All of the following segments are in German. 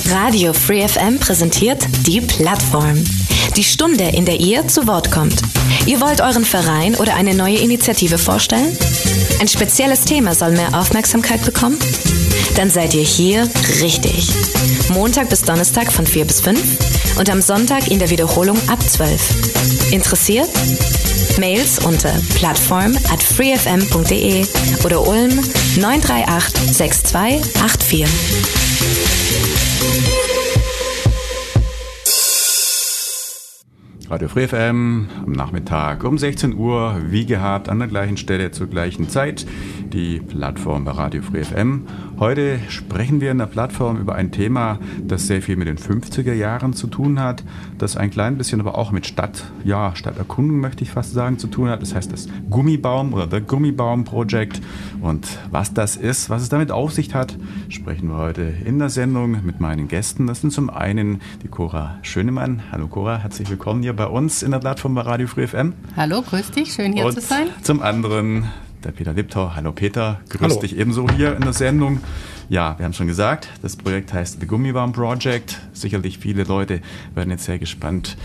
Radio Free FM präsentiert die Plattform. Die Stunde, in der ihr zu Wort kommt. Ihr wollt euren Verein oder eine neue Initiative vorstellen? Ein spezielles Thema soll mehr Aufmerksamkeit bekommen? Dann seid ihr hier richtig. Montag bis Donnerstag von 4 bis 5 und am Sonntag in der Wiederholung ab 12. Interessiert? Mails unter plattform@freefm.de oder Ulm 938 6284. Radio Free FM am Nachmittag um 16 Uhr, wie gehabt, an der gleichen Stelle zur gleichen Zeit, die Plattform bei Radio Free FM. Heute sprechen wir in der Plattform über ein Thema, das sehr viel mit den 50er Jahren zu tun hat, das ein klein bisschen aber auch mit Stadterkundung, möchte ich fast sagen, zu tun hat. Das heißt das Gummibaum oder The Gummibaum Project. Und was das ist, was es damit auf sich hat, sprechen wir heute in der Sendung mit meinen Gästen. Das sind zum einen die Cora Schönemann. Hallo Cora, herzlich willkommen hier bei uns in der Plattform bei Radio Free FM. Hallo, grüß dich, schön hier zu sein. Zum anderen der Peter Liptau. Hallo Peter, grüß dich ebenso hier in der Sendung. Ja, wir haben schon gesagt, das Projekt heißt The Gummibaum Project. Sicherlich viele Leute werden jetzt sehr gespannt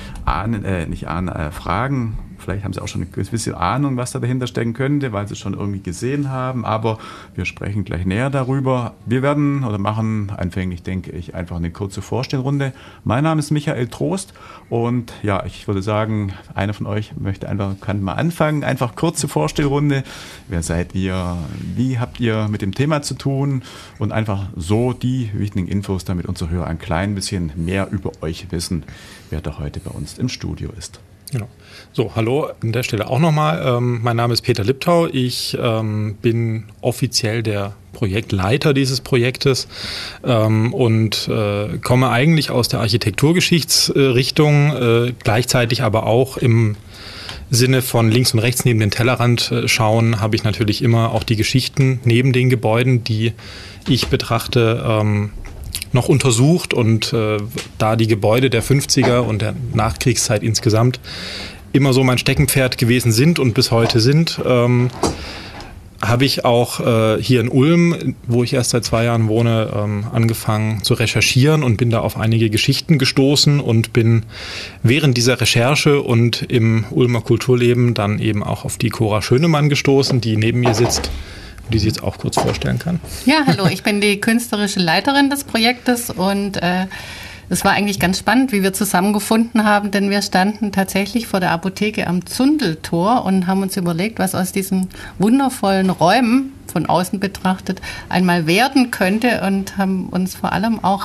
fragen. Vielleicht haben sie auch schon eine gewisse Ahnung, was da dahinter stecken könnte, weil sie es schon irgendwie gesehen haben. Aber wir sprechen gleich näher darüber. Wir werden oder machen anfänglich, denke ich, einfach eine kurze Vorstellrunde. Mein Name ist Michael Trost und ja, ich würde sagen, einer von euch kann mal anfangen. Einfach kurze Vorstellrunde. Wer seid ihr? Wie habt ihr mit dem Thema zu tun? Und einfach so die wichtigen Infos, damit unsere Hörer ein klein bisschen mehr über euch wissen, wer da heute bei uns im Studio ist. Genau. So, hallo an der Stelle auch nochmal. Mein Name ist Peter Liptau. Ich bin offiziell der Projektleiter dieses Projektes und komme eigentlich aus der Architekturgeschichtsrichtung, gleichzeitig aber auch im Sinne von links und rechts neben den Tellerrand schauen, habe ich natürlich immer auch die Geschichten neben den Gebäuden, die ich betrachte, noch untersucht und da die Gebäude der 50er und der Nachkriegszeit insgesamt immer so mein Steckenpferd gewesen sind und bis heute sind, habe ich auch hier in Ulm, wo ich erst seit 2 Jahren wohne, angefangen zu recherchieren und bin da auf einige Geschichten gestoßen und bin während dieser Recherche und im Ulmer Kulturleben dann eben auch auf die Cora Schönemann gestoßen, die neben mir sitzt, die sie jetzt auch kurz vorstellen kann. Ja, hallo, ich bin die künstlerische Leiterin des Projektes und es war eigentlich ganz spannend, wie wir zusammengefunden haben, denn wir standen tatsächlich vor der Apotheke am Zundeltor und haben uns überlegt, was aus diesen wundervollen Räumen von außen betrachtet einmal werden könnte und haben uns vor allem auch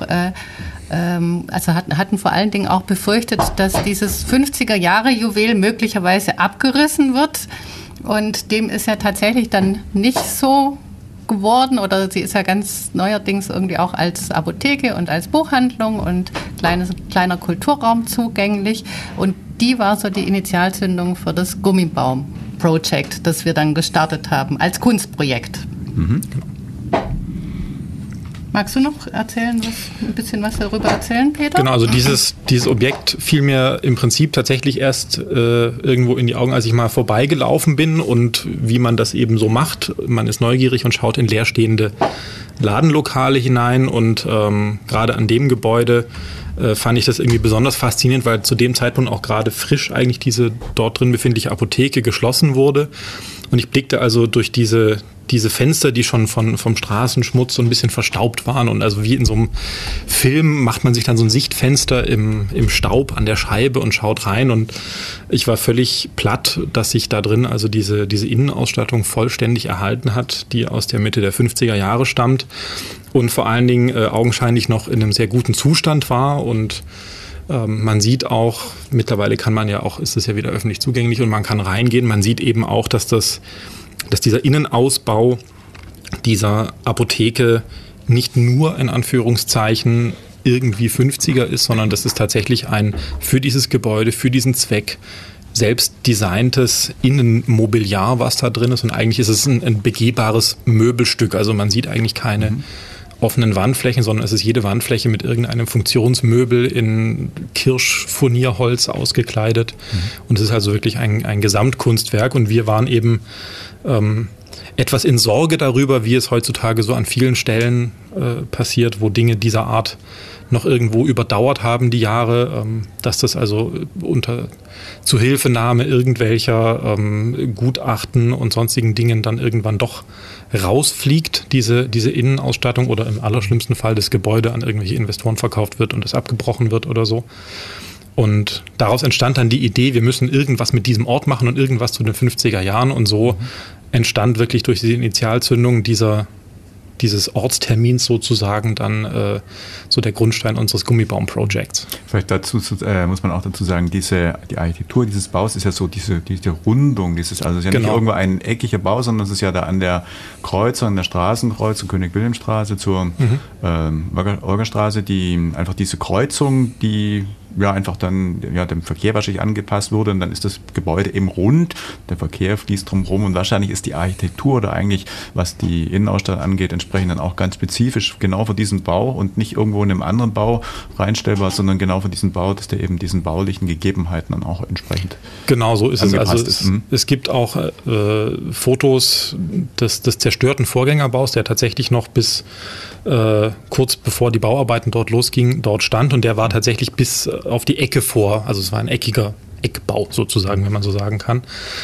hatten vor allen Dingen auch befürchtet, dass dieses 50er-Jahre-Juwel möglicherweise abgerissen wird. Und dem ist ja tatsächlich dann nicht so geworden, oder sie ist ja ganz neuerdings irgendwie auch als Apotheke und als Buchhandlung und kleiner Kulturraum zugänglich. Und die war so die Initialzündung für das Gummibaum-Project, das wir dann gestartet haben als Kunstprojekt. Mhm. Magst du noch ein bisschen was darüber erzählen, Peter? Genau, also dieses Objekt fiel mir im Prinzip tatsächlich erst irgendwo in die Augen, als ich mal vorbeigelaufen bin und wie man das eben so macht. Man ist neugierig und schaut in leerstehende Ladenlokale hinein und gerade an dem Gebäude fand ich das irgendwie besonders faszinierend, weil zu dem Zeitpunkt auch gerade frisch eigentlich diese dort drin befindliche Apotheke geschlossen wurde. Und ich blickte also durch diese Fenster, die schon vom Straßenschmutz so ein bisschen verstaubt waren. Und also wie in so einem Film macht man sich dann so ein Sichtfenster im Staub an der Scheibe und schaut rein. Und ich war völlig platt, dass sich da drin also diese Innenausstattung vollständig erhalten hat, die aus der Mitte der 50er Jahre stammt und vor allen Dingen augenscheinlich noch in einem sehr guten Zustand war. Und man sieht auch, mittlerweile ist es ja wieder öffentlich zugänglich und man kann reingehen. Man sieht eben auch, dass dieser Innenausbau dieser Apotheke nicht nur in Anführungszeichen irgendwie 50er ist, sondern das ist tatsächlich ein für dieses Gebäude, für diesen Zweck selbst designtes Innenmobiliar, was da drin ist. Und eigentlich ist es ein begehbares Möbelstück. Also man sieht eigentlich keine offenen Wandflächen, sondern es ist jede Wandfläche mit irgendeinem Funktionsmöbel in Kirschfurnierholz ausgekleidet. Und es ist also wirklich ein Gesamtkunstwerk. Und wir waren eben etwas in Sorge darüber, wie es heutzutage so an vielen Stellen passiert, wo Dinge dieser Art noch irgendwo überdauert haben, die Jahre, dass das also unter Zuhilfenahme irgendwelcher Gutachten und sonstigen Dingen dann irgendwann doch rausfliegt, diese Innenausstattung, oder im allerschlimmsten Fall das Gebäude an irgendwelche Investoren verkauft wird und es abgebrochen wird oder so. Und daraus entstand dann die Idee, wir müssen irgendwas mit diesem Ort machen und irgendwas zu den 50er Jahren, und so entstand wirklich durch die Initialzündung dieses Ortstermins sozusagen dann so der Grundstein unseres Gummibaum-Projects. Vielleicht dazu muss man auch dazu sagen, die Architektur dieses Baus ist ja so diese Rundung, also es ist ja nicht irgendwo ein eckiger Bau, sondern es ist ja da an der Kreuzung, an der Straßenkreuzung, König-Wilhelm-Straße zur Olga-Straße, die einfach diese Kreuzung, die einfach dann dem Verkehr wahrscheinlich angepasst wurde, und dann ist das Gebäude eben rund, der Verkehr fließt drumherum, und wahrscheinlich ist die Architektur oder eigentlich, was die Innenausstattung angeht, entsprechend dann auch ganz spezifisch genau für diesen Bau und nicht irgendwo in einem anderen Bau reinstellbar, sondern genau für diesen Bau, dass der eben diesen baulichen Gegebenheiten dann auch entsprechend genau so ist es. Also es gibt auch Fotos des zerstörten Vorgängerbaus, der tatsächlich noch bis kurz bevor die Bauarbeiten dort losgingen, dort stand, und der war tatsächlich bis auf die Ecke vor, also es war ein eckiger Eckbau sozusagen, wenn man so sagen kann.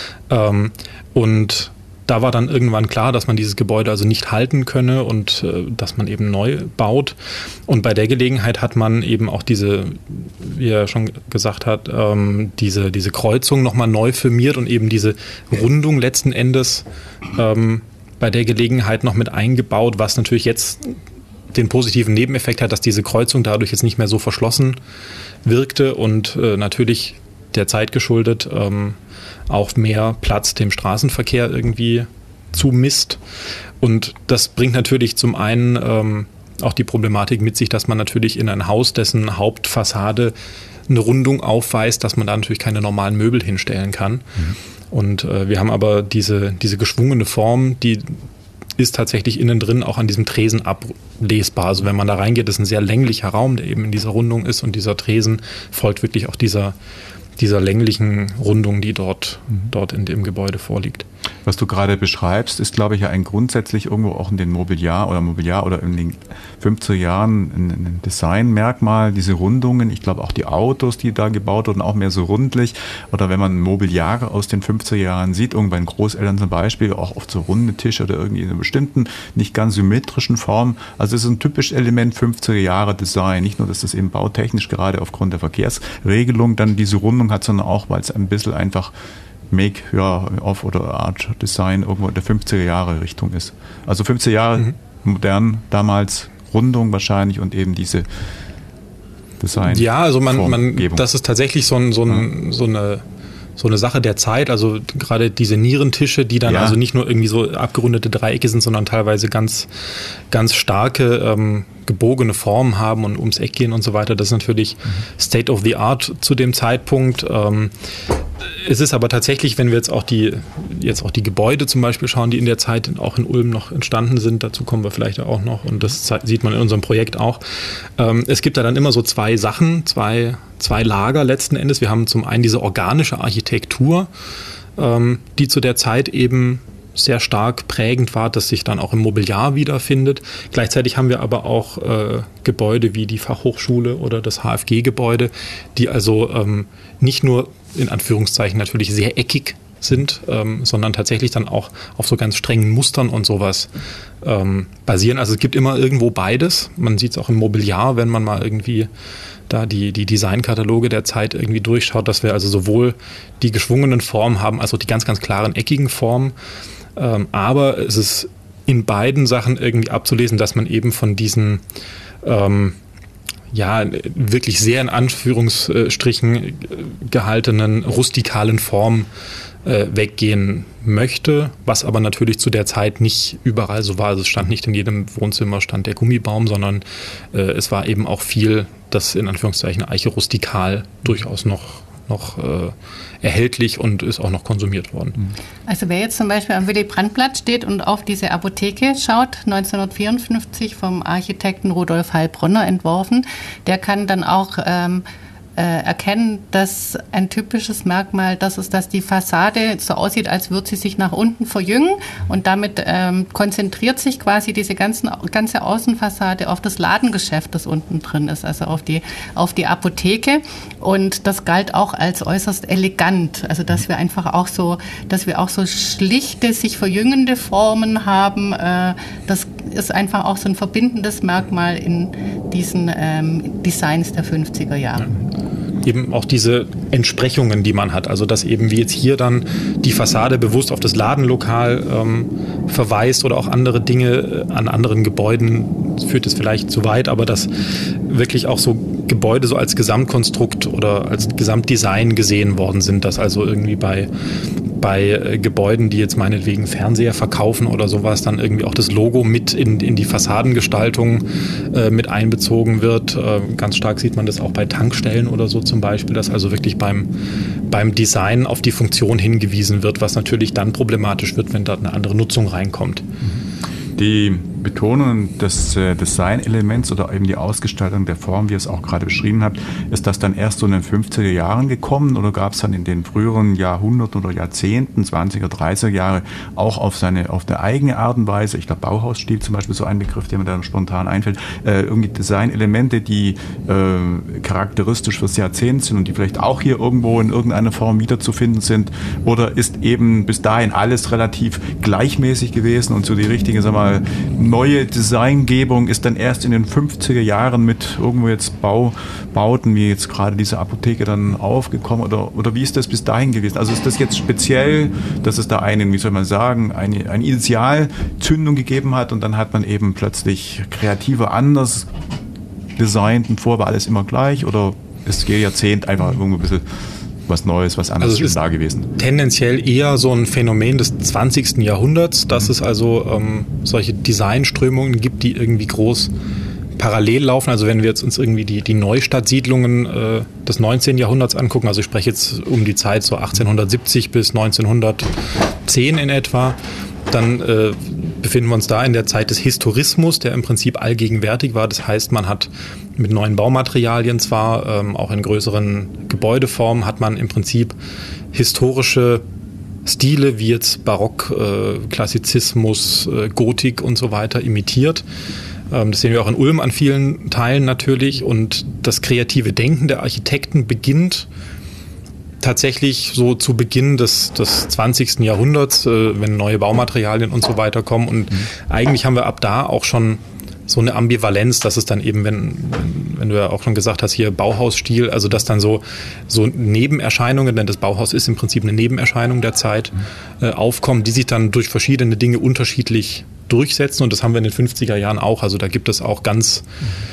Und da war dann irgendwann klar, dass man dieses Gebäude also nicht halten könne und dass man eben neu baut. Und bei der Gelegenheit hat man eben auch diese, wie er schon gesagt hat, diese Kreuzung nochmal neu firmiert und eben diese Rundung letzten Endes bei der Gelegenheit noch mit eingebaut, was natürlich jetzt den positiven Nebeneffekt hat, dass diese Kreuzung dadurch jetzt nicht mehr so verschlossen wirkte und natürlich der Zeit geschuldet auch mehr Platz dem Straßenverkehr irgendwie zumisst. Und das bringt natürlich zum einen auch die Problematik mit sich, dass man natürlich in ein Haus, dessen Hauptfassade eine Rundung aufweist, dass man da natürlich keine normalen Möbel hinstellen kann. Mhm. Und wir haben aber diese geschwungene Form, die ist tatsächlich innen drin auch an diesem Tresen ablesbar. Also wenn man da reingeht, ist ein sehr länglicher Raum, der eben in dieser Rundung ist, und dieser Tresen folgt wirklich auch dieser länglichen Rundung, die dort in dem Gebäude vorliegt. Was du gerade beschreibst, ist, glaube ich, ja ein grundsätzlich irgendwo auch in den Mobiliar oder in den 50er Jahren ein Designmerkmal, diese Rundungen. Ich glaube auch die Autos, die da gebaut wurden, auch mehr so rundlich. Oder wenn man Mobiliare aus den 50er Jahren sieht, irgendwann bei den Großeltern zum Beispiel, auch oft so runde Tische oder irgendwie in einer bestimmten, nicht ganz symmetrischen Form. Also es ist ein typisches Element 50er Jahre Design. Nicht nur, dass das eben bautechnisch gerade aufgrund der Verkehrsregelung dann diese Rundung hat, sondern auch, weil es ein bisschen einfach Make-off oder Art Design irgendwo in der 50er Jahre Richtung ist. Also 50er Jahre modern, damals Rundung wahrscheinlich und eben diese Design. Ja, also das ist tatsächlich so eine Sache der Zeit, also gerade diese Nierentische, die dann also nicht nur irgendwie so abgerundete Dreiecke sind, sondern teilweise ganz, ganz starke gebogene Formen haben und ums Eck gehen und so weiter. Das ist natürlich State of the Art zu dem Zeitpunkt. Es ist aber tatsächlich, wenn wir jetzt auch die Gebäude zum Beispiel schauen, die in der Zeit auch in Ulm noch entstanden sind, dazu kommen wir vielleicht auch noch, und das sieht man in unserem Projekt auch. Es gibt da dann immer so zwei Sachen, zwei Lager letzten Endes. Wir haben zum einen diese organische Architektur, die zu der Zeit eben sehr stark prägend war, dass sich dann auch im Mobiliar wiederfindet. Gleichzeitig haben wir aber auch Gebäude wie die Fachhochschule oder das HFG-Gebäude, die also nicht nur in Anführungszeichen natürlich sehr eckig sind, sondern tatsächlich dann auch auf so ganz strengen Mustern und sowas basieren. Also es gibt immer irgendwo beides. Man sieht es auch im Mobiliar, wenn man mal irgendwie da die Designkataloge der Zeit irgendwie durchschaut, dass wir also sowohl die geschwungenen Formen haben, als auch die ganz, ganz klaren eckigen Formen. Aber es ist in beiden Sachen irgendwie abzulesen, dass man eben von diesen wirklich sehr in Anführungsstrichen gehaltenen rustikalen Formen weggehen möchte, was aber natürlich zu der Zeit nicht überall so war. Also es stand nicht in jedem Wohnzimmer stand der Gummibaum, sondern es war eben auch viel, das in Anführungszeichen Eiche rustikal durchaus noch erhältlich und ist auch noch konsumiert worden. Also wer jetzt zum Beispiel am Willy-Brandt-Platz steht und auf diese Apotheke schaut, 1954 vom Architekten Rudolf Heilbronner entworfen, der kann dann auch erkennen, dass ein typisches Merkmal das ist, dass die Fassade so aussieht, als würde sie sich nach unten verjüngen und damit konzentriert sich quasi diese ganze Außenfassade auf das Ladengeschäft, das unten drin ist, also auf die Apotheke, und das galt auch als äußerst elegant, also dass wir auch so schlichte, sich verjüngende Formen haben, das ist einfach auch so ein verbindendes Merkmal in diesen Designs der 50er Jahre. Eben auch diese Entsprechungen, die man hat. Also dass eben wie jetzt hier dann die Fassade bewusst auf das Ladenlokal verweist oder auch andere Dinge an anderen Gebäuden, führt es vielleicht zu weit, aber dass wirklich auch so Gebäude so als Gesamtkonstrukt oder als Gesamtdesign gesehen worden sind, dass also irgendwie bei Gebäuden, die jetzt meinetwegen Fernseher verkaufen oder sowas, dann irgendwie auch das Logo mit in die Fassadengestaltung mit einbezogen wird. Ganz stark sieht man das auch bei Tankstellen oder so zum Beispiel, dass also wirklich beim Design auf die Funktion hingewiesen wird, was natürlich dann problematisch wird, wenn da eine andere Nutzung reinkommt. Die Betonung des Designelements oder eben die Ausgestaltung der Form, wie ihr es auch gerade beschrieben habt, ist das dann erst so in den 50er Jahren gekommen oder gab es dann in den früheren Jahrhunderten oder Jahrzehnten, 20er, 30er Jahre, auch auf eine eigene Art und Weise, ich glaube Bauhausstil zum Beispiel, so ein Begriff, der mir da spontan einfällt, irgendwie Designelemente, die charakteristisch fürs Jahrzehnt sind und die vielleicht auch hier irgendwo in irgendeiner Form wiederzufinden sind, oder ist eben bis dahin alles relativ gleichmäßig gewesen und so die richtige, sag mal, neue Designgebung ist dann erst in den 50er Jahren mit irgendwo jetzt Bauten wie jetzt gerade diese Apotheke dann aufgekommen oder wie ist das bis dahin gewesen? Also ist das jetzt speziell, dass es da eine Initialzündung gegeben hat und dann hat man eben plötzlich kreativer anders designt und vorher war alles immer gleich, oder ist jedes Jahrzehnt einfach irgendwo ein bisschen was Neues, was anderes schon da gewesen? Tendenziell eher so ein Phänomen des 20. Jahrhunderts, dass es also solche Designströmungen gibt, die irgendwie groß parallel laufen. Also wenn wir jetzt uns irgendwie die Neustadtsiedlungen des 19. Jahrhunderts angucken, also ich spreche jetzt um die Zeit so 1870 bis 1910 in etwa, dann befinden wir uns da in der Zeit des Historismus, der im Prinzip allgegenwärtig war. Das heißt, man hat mit neuen Baumaterialien zwar, auch in größeren Gebäudeformen, hat man im Prinzip historische Stile wie jetzt Barock, Klassizismus, Gotik und so weiter imitiert. Das sehen wir auch in Ulm an vielen Teilen natürlich. Und das kreative Denken der Architekten beginnt tatsächlich so zu Beginn des 20. Jahrhunderts, wenn neue Baumaterialien und so weiter kommen. Und eigentlich haben wir ab da auch schon so eine Ambivalenz, dass es dann eben, wenn du ja auch schon gesagt hast, hier Bauhausstil, also dass dann so Nebenerscheinungen, denn das Bauhaus ist im Prinzip eine Nebenerscheinung der Zeit, aufkommen, die sich dann durch verschiedene Dinge unterschiedlich durchsetzen. Und das haben wir in den 50er Jahren auch. Also da gibt es auch ganz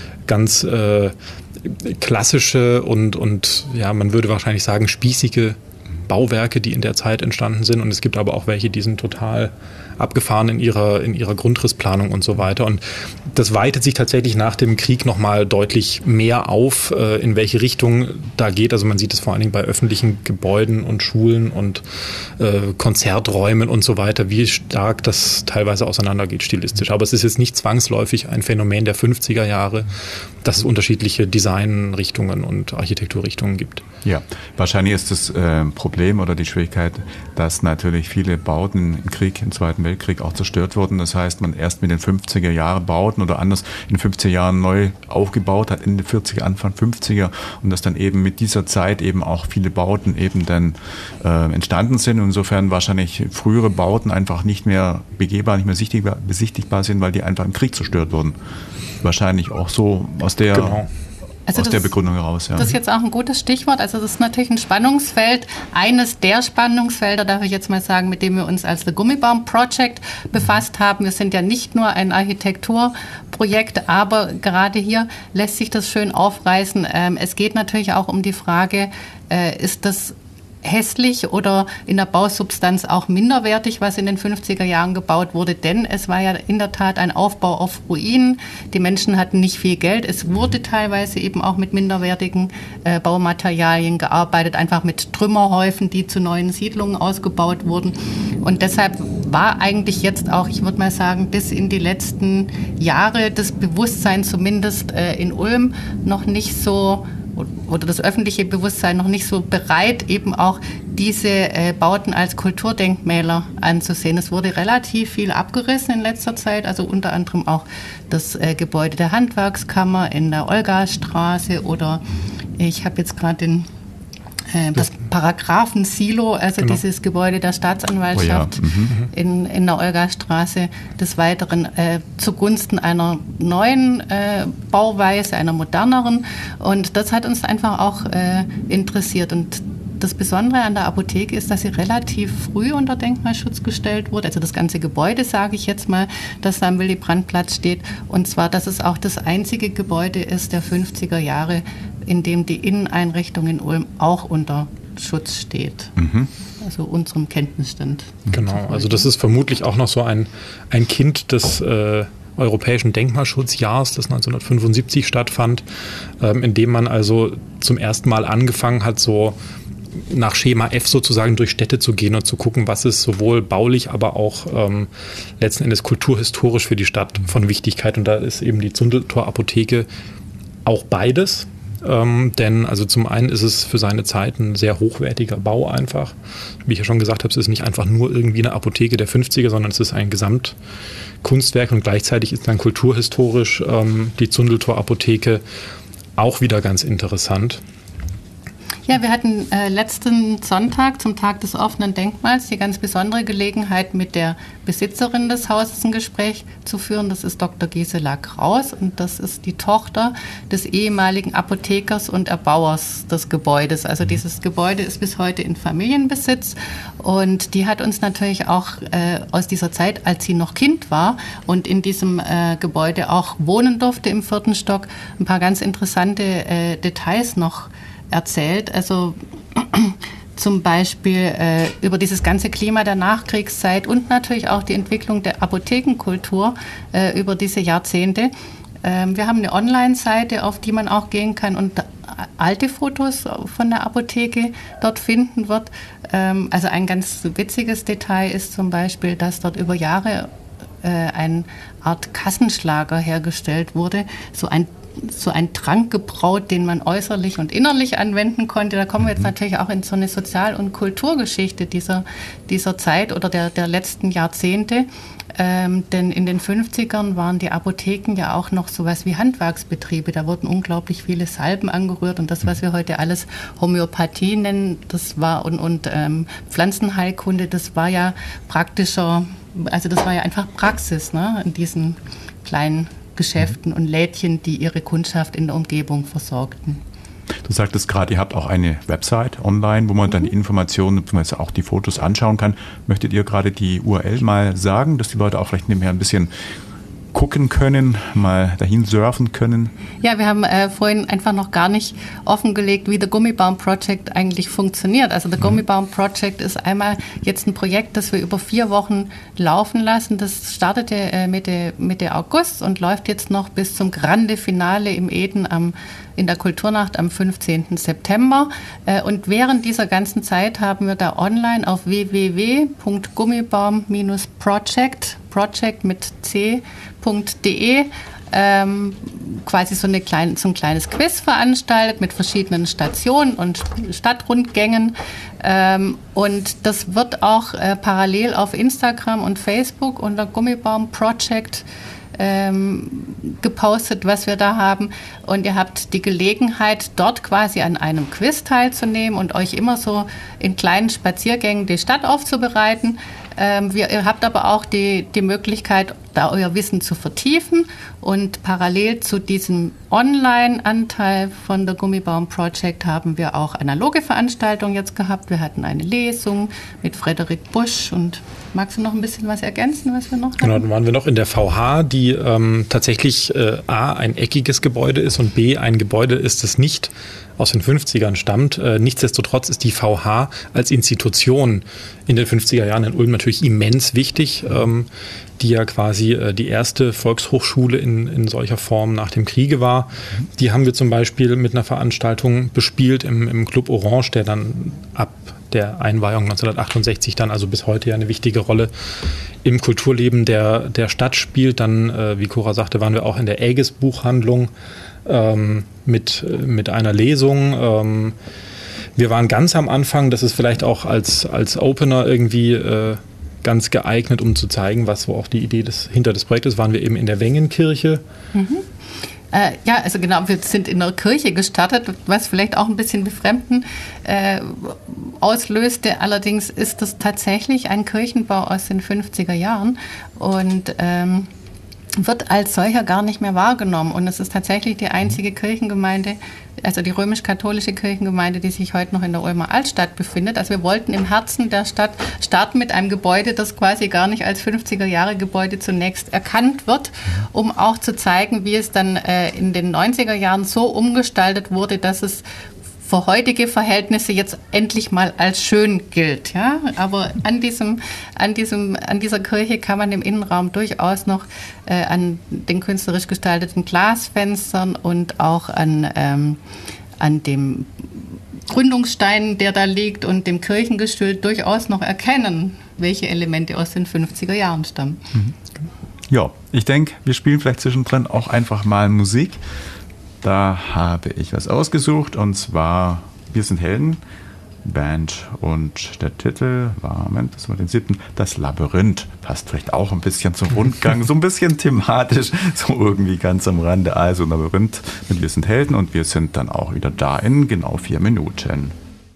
klassische und ja, man würde wahrscheinlich sagen, spießige Bauwerke, die in der Zeit entstanden sind. Und es gibt aber auch welche, die sind total abgefahren in ihrer Grundrissplanung und so weiter. Und das weitet sich tatsächlich nach dem Krieg nochmal deutlich mehr auf, in welche Richtung da geht. Also man sieht es vor allen Dingen bei öffentlichen Gebäuden und Schulen und Konzerträumen und so weiter, wie stark das teilweise auseinandergeht stilistisch. Aber es ist jetzt nicht zwangsläufig ein Phänomen der 50er Jahre, dass es unterschiedliche Designrichtungen und Architekturrichtungen gibt. Ja, wahrscheinlich ist das Problem oder die Schwierigkeit, dass natürlich viele Bauten im Zweiten Weltkrieg auch zerstört wurden. Das heißt, man erst mit den 50er Jahren Bauten oder anders in den 50er Jahren neu aufgebaut hat, Ende 40er, Anfang 50er, und dass dann eben mit dieser Zeit eben auch viele Bauten eben dann entstanden sind. Und insofern wahrscheinlich frühere Bauten einfach nicht mehr begehbar, nicht mehr besichtigbar sind, weil die einfach im Krieg zerstört wurden. Wahrscheinlich auch so aus der... Genau. Also aus der Begründung heraus, ja. Das ist jetzt auch ein gutes Stichwort. Also das ist natürlich ein Spannungsfeld, eines der Spannungsfelder, darf ich jetzt mal sagen, mit dem wir uns als The Gummibaum Project befasst haben. Wir sind ja nicht nur ein Architekturprojekt, aber gerade hier lässt sich das schön aufreißen. Es geht natürlich auch um die Frage, ist das hässlich oder in der Bausubstanz auch minderwertig, was in den 50er Jahren gebaut wurde, denn es war ja in der Tat ein Aufbau auf Ruinen. Die Menschen hatten nicht viel Geld. Es wurde teilweise eben auch mit minderwertigen Baumaterialien gearbeitet, einfach mit Trümmerhäufen, die zu neuen Siedlungen ausgebaut wurden. Und deshalb war eigentlich jetzt auch, ich würde mal sagen, bis in die letzten Jahre das Bewusstsein zumindest in Ulm noch nicht so oder das öffentliche Bewusstsein noch nicht so bereit, eben auch diese Bauten als Kulturdenkmäler anzusehen. Es wurde relativ viel abgerissen in letzter Zeit, also unter anderem auch das Gebäude der Handwerkskammer in der Olgastraße oder ich habe jetzt gerade das Paragraphen-Silo, also genau. Dieses Gebäude der Staatsanwaltschaft in der Olgastraße, des Weiteren zugunsten einer neuen Bauweise, einer moderneren. Und das hat uns einfach auch interessiert. Und das Besondere an der Apotheke ist, dass sie relativ früh unter Denkmalschutz gestellt wurde. Also das ganze Gebäude, sage ich jetzt mal, das am Willy-Brandt-Platz steht. Und zwar, dass es auch das einzige Gebäude ist der 50er Jahre, in dem die Inneneinrichtung in Ulm auch unter Schutz steht. Also unserem Kenntnisstand. Genau, also das ist vermutlich auch noch so ein Kind des Europäischen Denkmalschutzjahrs, das 1975 stattfand, in dem man also zum ersten Mal angefangen hat, so nach Schema F sozusagen durch Städte zu gehen und zu gucken, was ist sowohl baulich, aber auch letzten Endes kulturhistorisch für die Stadt von Wichtigkeit. Und da ist eben die Zundeltor-Apotheke auch beides. Denn also zum einen ist es für seine Zeit ein sehr hochwertiger Bau einfach. Wie ich ja schon gesagt habe, es ist nicht einfach nur irgendwie eine Apotheke der 50er, sondern es ist ein Gesamtkunstwerk und gleichzeitig ist dann kulturhistorisch die Zundeltor-Apotheke auch wieder ganz interessant. Ja, wir hatten letzten Sonntag zum Tag des offenen Denkmals die ganz besondere Gelegenheit, mit der Besitzerin des Hauses ein Gespräch zu führen. Das ist Dr. Gisela Kraus und das ist die Tochter des ehemaligen Apothekers und Erbauers des Gebäudes. Also dieses Gebäude ist bis heute in Familienbesitz und die hat uns natürlich auch aus dieser Zeit, als sie noch Kind war und in diesem Gebäude auch wohnen durfte im 4. Stock, ein paar ganz interessante Details noch erzählt, also zum Beispiel über dieses ganze Klima der Nachkriegszeit und natürlich auch die Entwicklung der Apothekenkultur über diese Jahrzehnte. Wir haben eine Online-Seite, auf die man auch gehen kann und alte Fotos von der Apotheke dort finden wird. Also ein ganz witziges Detail ist zum Beispiel, dass dort über Jahre eine Art Kassenschlager hergestellt wurde, so ein Trank gebraut, den man äußerlich und innerlich anwenden konnte. Da kommen wir jetzt natürlich auch in so eine Sozial- und Kulturgeschichte dieser Zeit oder der letzten Jahrzehnte. Denn in den 50ern waren die Apotheken ja auch noch sowas wie Handwerksbetriebe. Da wurden unglaublich viele Salben angerührt und das, was wir heute alles Homöopathie nennen, das war und Pflanzenheilkunde, das war ja praktischer, also das war ja einfach Praxis, ne, in diesen kleinen Geschäften und Lädchen, die ihre Kundschaft in der Umgebung versorgten. Du sagtest gerade, ihr habt auch eine Website online, wo man dann die Informationen bzw. auch die Fotos anschauen kann. Möchtet ihr gerade die URL mal sagen, dass die Leute auch vielleicht nebenher ein bisschen gucken können, mal dahin surfen können? Ja, wir haben vorhin einfach noch gar nicht offengelegt, wie The Gummibaum Project eigentlich funktioniert. Also The Gummibaum Project ist einmal jetzt ein Projekt, das wir über 4 Wochen laufen lassen. Das startete Mitte August und läuft jetzt noch bis zum Grande Finale im Eden in der Kulturnacht am 15. September. Und während dieser ganzen Zeit haben wir da online auf www.gummibaum-project mit c.de quasi so ein kleines Quiz veranstaltet mit verschiedenen Stationen und Stadtrundgängen. Und das wird auch parallel auf Instagram und Facebook unter Gummibaum Project gepostet, was wir da haben. Und ihr habt die Gelegenheit, dort quasi an einem Quiz teilzunehmen und euch immer so in kleinen Spaziergängen die Stadt aufzubereiten. Ihr habt aber auch die Möglichkeit, da euer Wissen zu vertiefen und parallel zu diesem Online-Anteil von der Gummibaum Project haben wir auch analoge Veranstaltungen jetzt gehabt. Wir hatten eine Lesung mit Frederik Busch und magst du noch ein bisschen was ergänzen, was wir noch hatten? Genau, dann waren wir noch in der VH, die tatsächlich A, ein eckiges Gebäude ist und B, ein Gebäude ist, das nicht aus den 50ern stammt. Nichtsdestotrotz ist die VH als Institution in den 50er Jahren in Ulm natürlich immens wichtig, die ja quasi die erste Volkshochschule in solcher Form nach dem Kriege war. Die haben wir zum Beispiel mit einer Veranstaltung bespielt im Club Orange, der dann ab der Einweihung 1968 dann, also bis heute ja eine wichtige Rolle im Kulturleben der Stadt spielt. Dann, wie Cora sagte, waren wir auch in der Aegis-Buchhandlung mit einer Lesung. Wir waren ganz am Anfang, das ist vielleicht auch als Opener irgendwie ganz geeignet, um zu zeigen, was so auch die Idee hinter des Projektes, waren wir eben in der Wengenkirche. Ja, also genau, wir sind in der Kirche gestartet, was vielleicht auch ein bisschen Befremden auslöste. Allerdings ist das tatsächlich ein Kirchenbau aus den 50er Jahren und wird als solcher gar nicht mehr wahrgenommen. Und es ist tatsächlich die einzige Kirchengemeinde, also die römisch-katholische Kirchengemeinde, die sich heute noch in der Ulmer Altstadt befindet. Also wir wollten im Herzen der Stadt starten mit einem Gebäude, das quasi gar nicht als 50er-Jahre-Gebäude zunächst erkannt wird, um auch zu zeigen, wie es dann in den 90er Jahren so umgestaltet wurde, dass es für heutige Verhältnisse jetzt endlich mal als schön gilt. Ja? Aber an dieser Kirche kann man im Innenraum durchaus noch an den künstlerisch gestalteten Glasfenstern und auch an dem Gründungsstein, der da liegt, und dem Kirchengestühl durchaus noch erkennen, welche Elemente aus den 50er Jahren stammen. Ja, ich denke, wir spielen vielleicht zwischendrin auch einfach mal Musik. Da habe ich was ausgesucht, und zwar Wir sind Helden, Band, und der Titel war, Moment, das war den 7. Das Labyrinth. Passt vielleicht auch ein bisschen zum Rundgang, so ein bisschen thematisch, so irgendwie ganz am Rande. Also Labyrinth mit Wir sind Helden, und wir sind dann auch wieder da in genau 4 Minuten.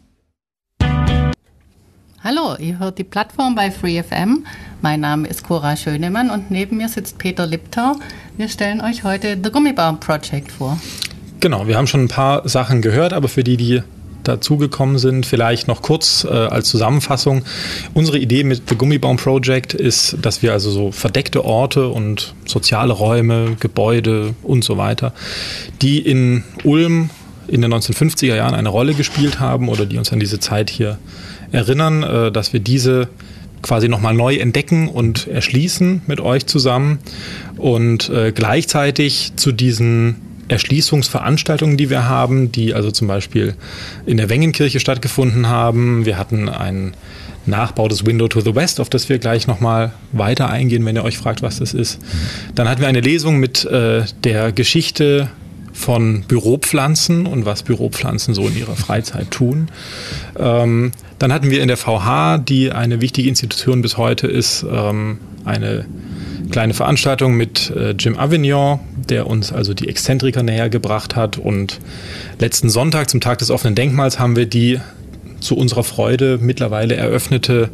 Hallo, ihr hört die Plattform bei FreeFM. Mein Name ist Cora Schönemann und neben mir sitzt Peter Liptau. Wir stellen euch heute The Gummibaum Project vor. Genau, wir haben schon ein paar Sachen gehört, aber für die dazugekommen sind, vielleicht noch kurz als Zusammenfassung. Unsere Idee mit The Gummibaum Project ist, dass wir also so verdeckte Orte und soziale Räume, Gebäude und so weiter, die in Ulm in den 1950er Jahren eine Rolle gespielt haben oder die uns an diese Zeit hier erinnern, dass wir diese quasi nochmal neu entdecken und erschließen mit euch zusammen und gleichzeitig zu diesen Erschließungsveranstaltungen, die wir haben, die also zum Beispiel in der Wengenkirche stattgefunden haben. Wir hatten einen Nachbau des Window to the West, auf das wir gleich nochmal weiter eingehen, wenn ihr euch fragt, was das ist. Dann hatten wir eine Lesung mit der Geschichte von Büropflanzen und was Büropflanzen so in ihrer Freizeit tun. Dann hatten wir in der VH, die eine wichtige Institution bis heute ist, eine kleine Veranstaltung mit Jim Avignon, der uns also die Exzentriker näher gebracht hat. Und letzten Sonntag zum Tag des offenen Denkmals haben wir die zu unserer Freude mittlerweile eröffnete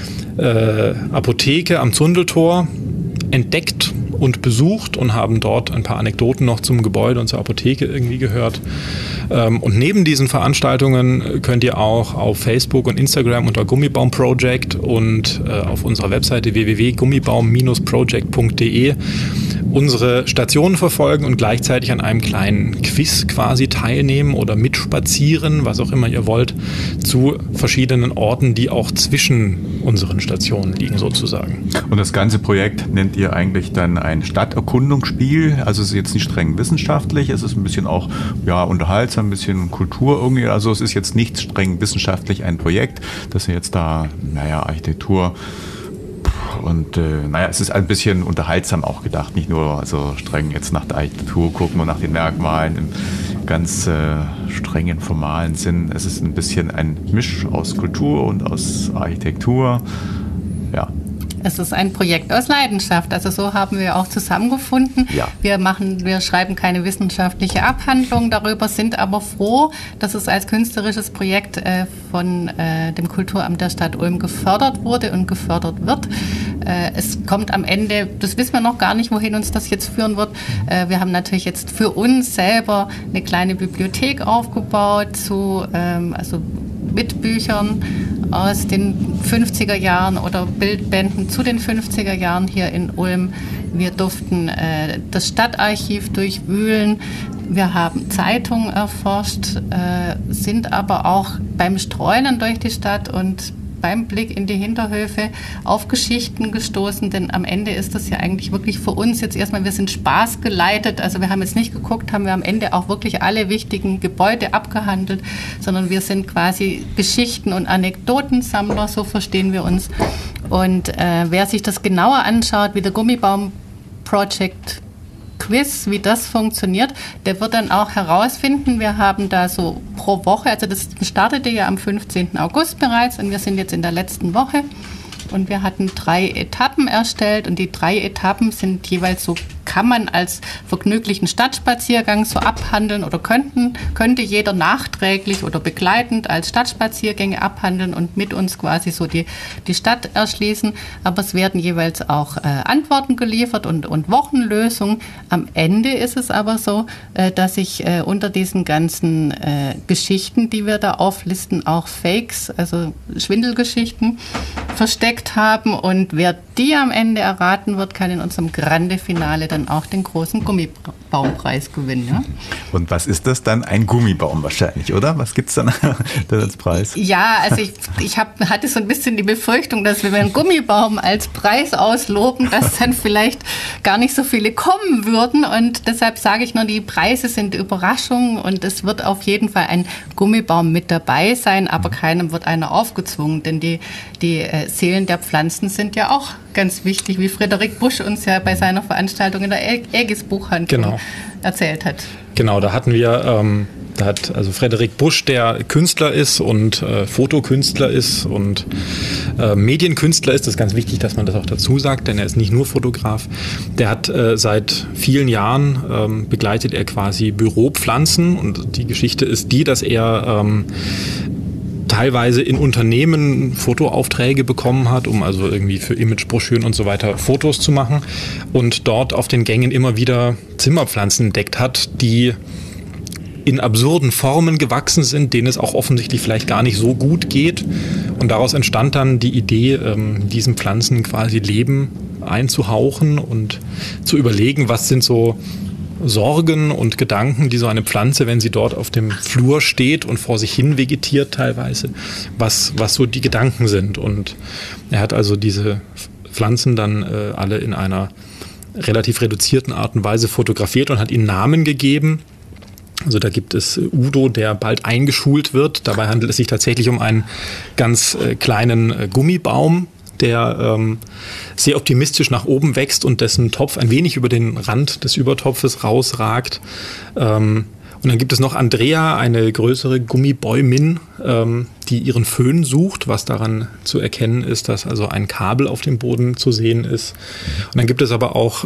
Apotheke am Zundeltor entdeckt und besucht und haben dort ein paar Anekdoten noch zum Gebäude und zur Apotheke irgendwie gehört. Und neben diesen Veranstaltungen könnt ihr auch auf Facebook und Instagram unter Gummibaum Project und auf unserer Webseite www.gummibaum-project.de unsere Stationen verfolgen und gleichzeitig an einem kleinen Quiz quasi teilnehmen oder mitspazieren, was auch immer ihr wollt, zu verschiedenen Orten, die auch zwischen unseren Stationen liegen sozusagen. Und das ganze Projekt nennt ihr eigentlich dann ein Stadterkundungsspiel? Also es ist jetzt nicht streng wissenschaftlich, es ist ein bisschen auch unterhaltsam, ein bisschen Kultur irgendwie. Also es ist jetzt nicht streng wissenschaftlich ein Projekt, dass ihr jetzt da, Architektur und es ist ein bisschen unterhaltsam auch gedacht, nicht nur also streng jetzt nach der Architektur gucken und nach den Merkmalen im ganz strengen, formalen Sinn. Es ist ein bisschen ein Misch aus Kultur und aus Architektur. Ja. Es ist ein Projekt aus Leidenschaft, also so haben wir auch zusammengefunden. Ja. Wir schreiben keine wissenschaftliche Abhandlung darüber, sind aber froh, dass es als künstlerisches Projekt von dem Kulturamt der Stadt Ulm gefördert wurde und gefördert wird. Es kommt am Ende, das wissen wir noch gar nicht, wohin uns das jetzt führen wird. Wir haben natürlich jetzt für uns selber eine kleine Bibliothek aufgebaut mit Büchern aus den 50er Jahren oder Bildbänden zu den 50er Jahren hier in Ulm. Wir durften das Stadtarchiv durchwühlen. Wir haben Zeitungen erforscht, sind aber auch beim Streunen durch die Stadt und beim Blick in die Hinterhöfe auf Geschichten gestoßen, denn am Ende ist das ja eigentlich wirklich für uns jetzt erstmal, wir sind spaßgeleitet, also wir haben jetzt nicht geguckt, haben wir am Ende auch wirklich alle wichtigen Gebäude abgehandelt, sondern wir sind quasi Geschichten- und Anekdotensammler, so verstehen wir uns. Und wer sich das genauer anschaut, wie der Gummibaum Project Quiz, wie das funktioniert, der wird dann auch herausfinden, wir haben da so pro Woche, also das startete ja am 15. August bereits und wir sind jetzt in der letzten Woche und wir hatten 3 Etappen erstellt und die 3 Etappen sind jeweils so, kann man als vergnüglichen Stadtspaziergang so abhandeln oder könnte jeder nachträglich oder begleitend als Stadtspaziergänge abhandeln und mit uns quasi so die Stadt erschließen. Aber es werden jeweils auch Antworten geliefert und Wochenlösungen. Am Ende ist es aber so, dass sich unter diesen ganzen Geschichten, die wir da auflisten, auch Fakes, also Schwindelgeschichten, versteckt haben. Und wer die am Ende erraten wird, kann in unserem Grande-Finale dann auch den großen Gummibaumpreis gewinnen. Ja? Und was ist das dann? Ein Gummibaum wahrscheinlich, oder? Was gibt es dann als Preis? Ja, also ich hatte so ein bisschen die Befürchtung, dass wenn wir einen Gummibaum als Preis ausloben, dass dann vielleicht gar nicht so viele kommen würden. Und deshalb sage ich nur, die Preise sind Überraschungen und es wird auf jeden Fall ein Gummibaum mit dabei sein, aber keinem wird einer aufgezwungen, denn die Seelen der Pflanzen sind ja auch ganz wichtig, wie Frederik Busch uns ja bei seiner Veranstaltung in der Aegis Buchhandlung erzählt hat. Genau, da hatten wir, da hat also Frederik Busch, der Künstler ist und Fotokünstler ist und Medienkünstler ist. Das ist ganz wichtig, dass man das auch dazu sagt, denn er ist nicht nur Fotograf. Der hat seit vielen Jahren begleitet er quasi Büropflanzen und die Geschichte ist die, dass er teilweise in Unternehmen Fotoaufträge bekommen hat, um also irgendwie für Imagebroschüren und so weiter Fotos zu machen und dort auf den Gängen immer wieder Zimmerpflanzen entdeckt hat, die in absurden Formen gewachsen sind, denen es auch offensichtlich vielleicht gar nicht so gut geht. Und daraus entstand dann die Idee, diesen Pflanzen quasi Leben einzuhauchen und zu überlegen, was sind so Sorgen und Gedanken, die so eine Pflanze, wenn sie dort auf dem Flur steht und vor sich hin vegetiert teilweise, was so die Gedanken sind. Und er hat also diese Pflanzen dann alle in einer relativ reduzierten Art und Weise fotografiert und hat ihnen Namen gegeben. Also da gibt es Udo, der bald eingeschult wird. Dabei handelt es sich tatsächlich um einen ganz kleinen Gummibaum, der sehr optimistisch nach oben wächst und dessen Topf ein wenig über den Rand des Übertopfes rausragt. Und dann gibt es noch Andrea, eine größere Gummibäumin, die ihren Föhn sucht, was daran zu erkennen ist, dass also ein Kabel auf dem Boden zu sehen ist. Und dann gibt es aber auch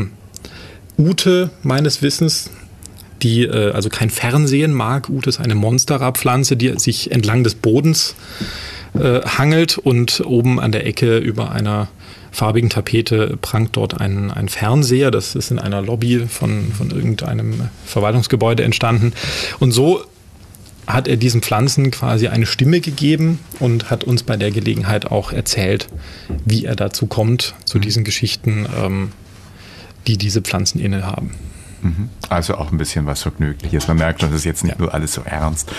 Ute, meines Wissens, die also kein Fernsehen mag. Ute ist eine Monstera-Pflanze, die sich entlang des Bodens hangelt und oben an der Ecke über einer farbigen Tapete prangt dort ein Fernseher. Das ist in einer Lobby von irgendeinem Verwaltungsgebäude entstanden. Und so hat er diesen Pflanzen quasi eine Stimme gegeben und hat uns bei der Gelegenheit auch erzählt, wie er dazu kommt, zu diesen Geschichten, die diese Pflanzen innehaben. Also auch ein bisschen was Vergnügliches. Man merkt schon, das ist jetzt nicht nur alles so ernst.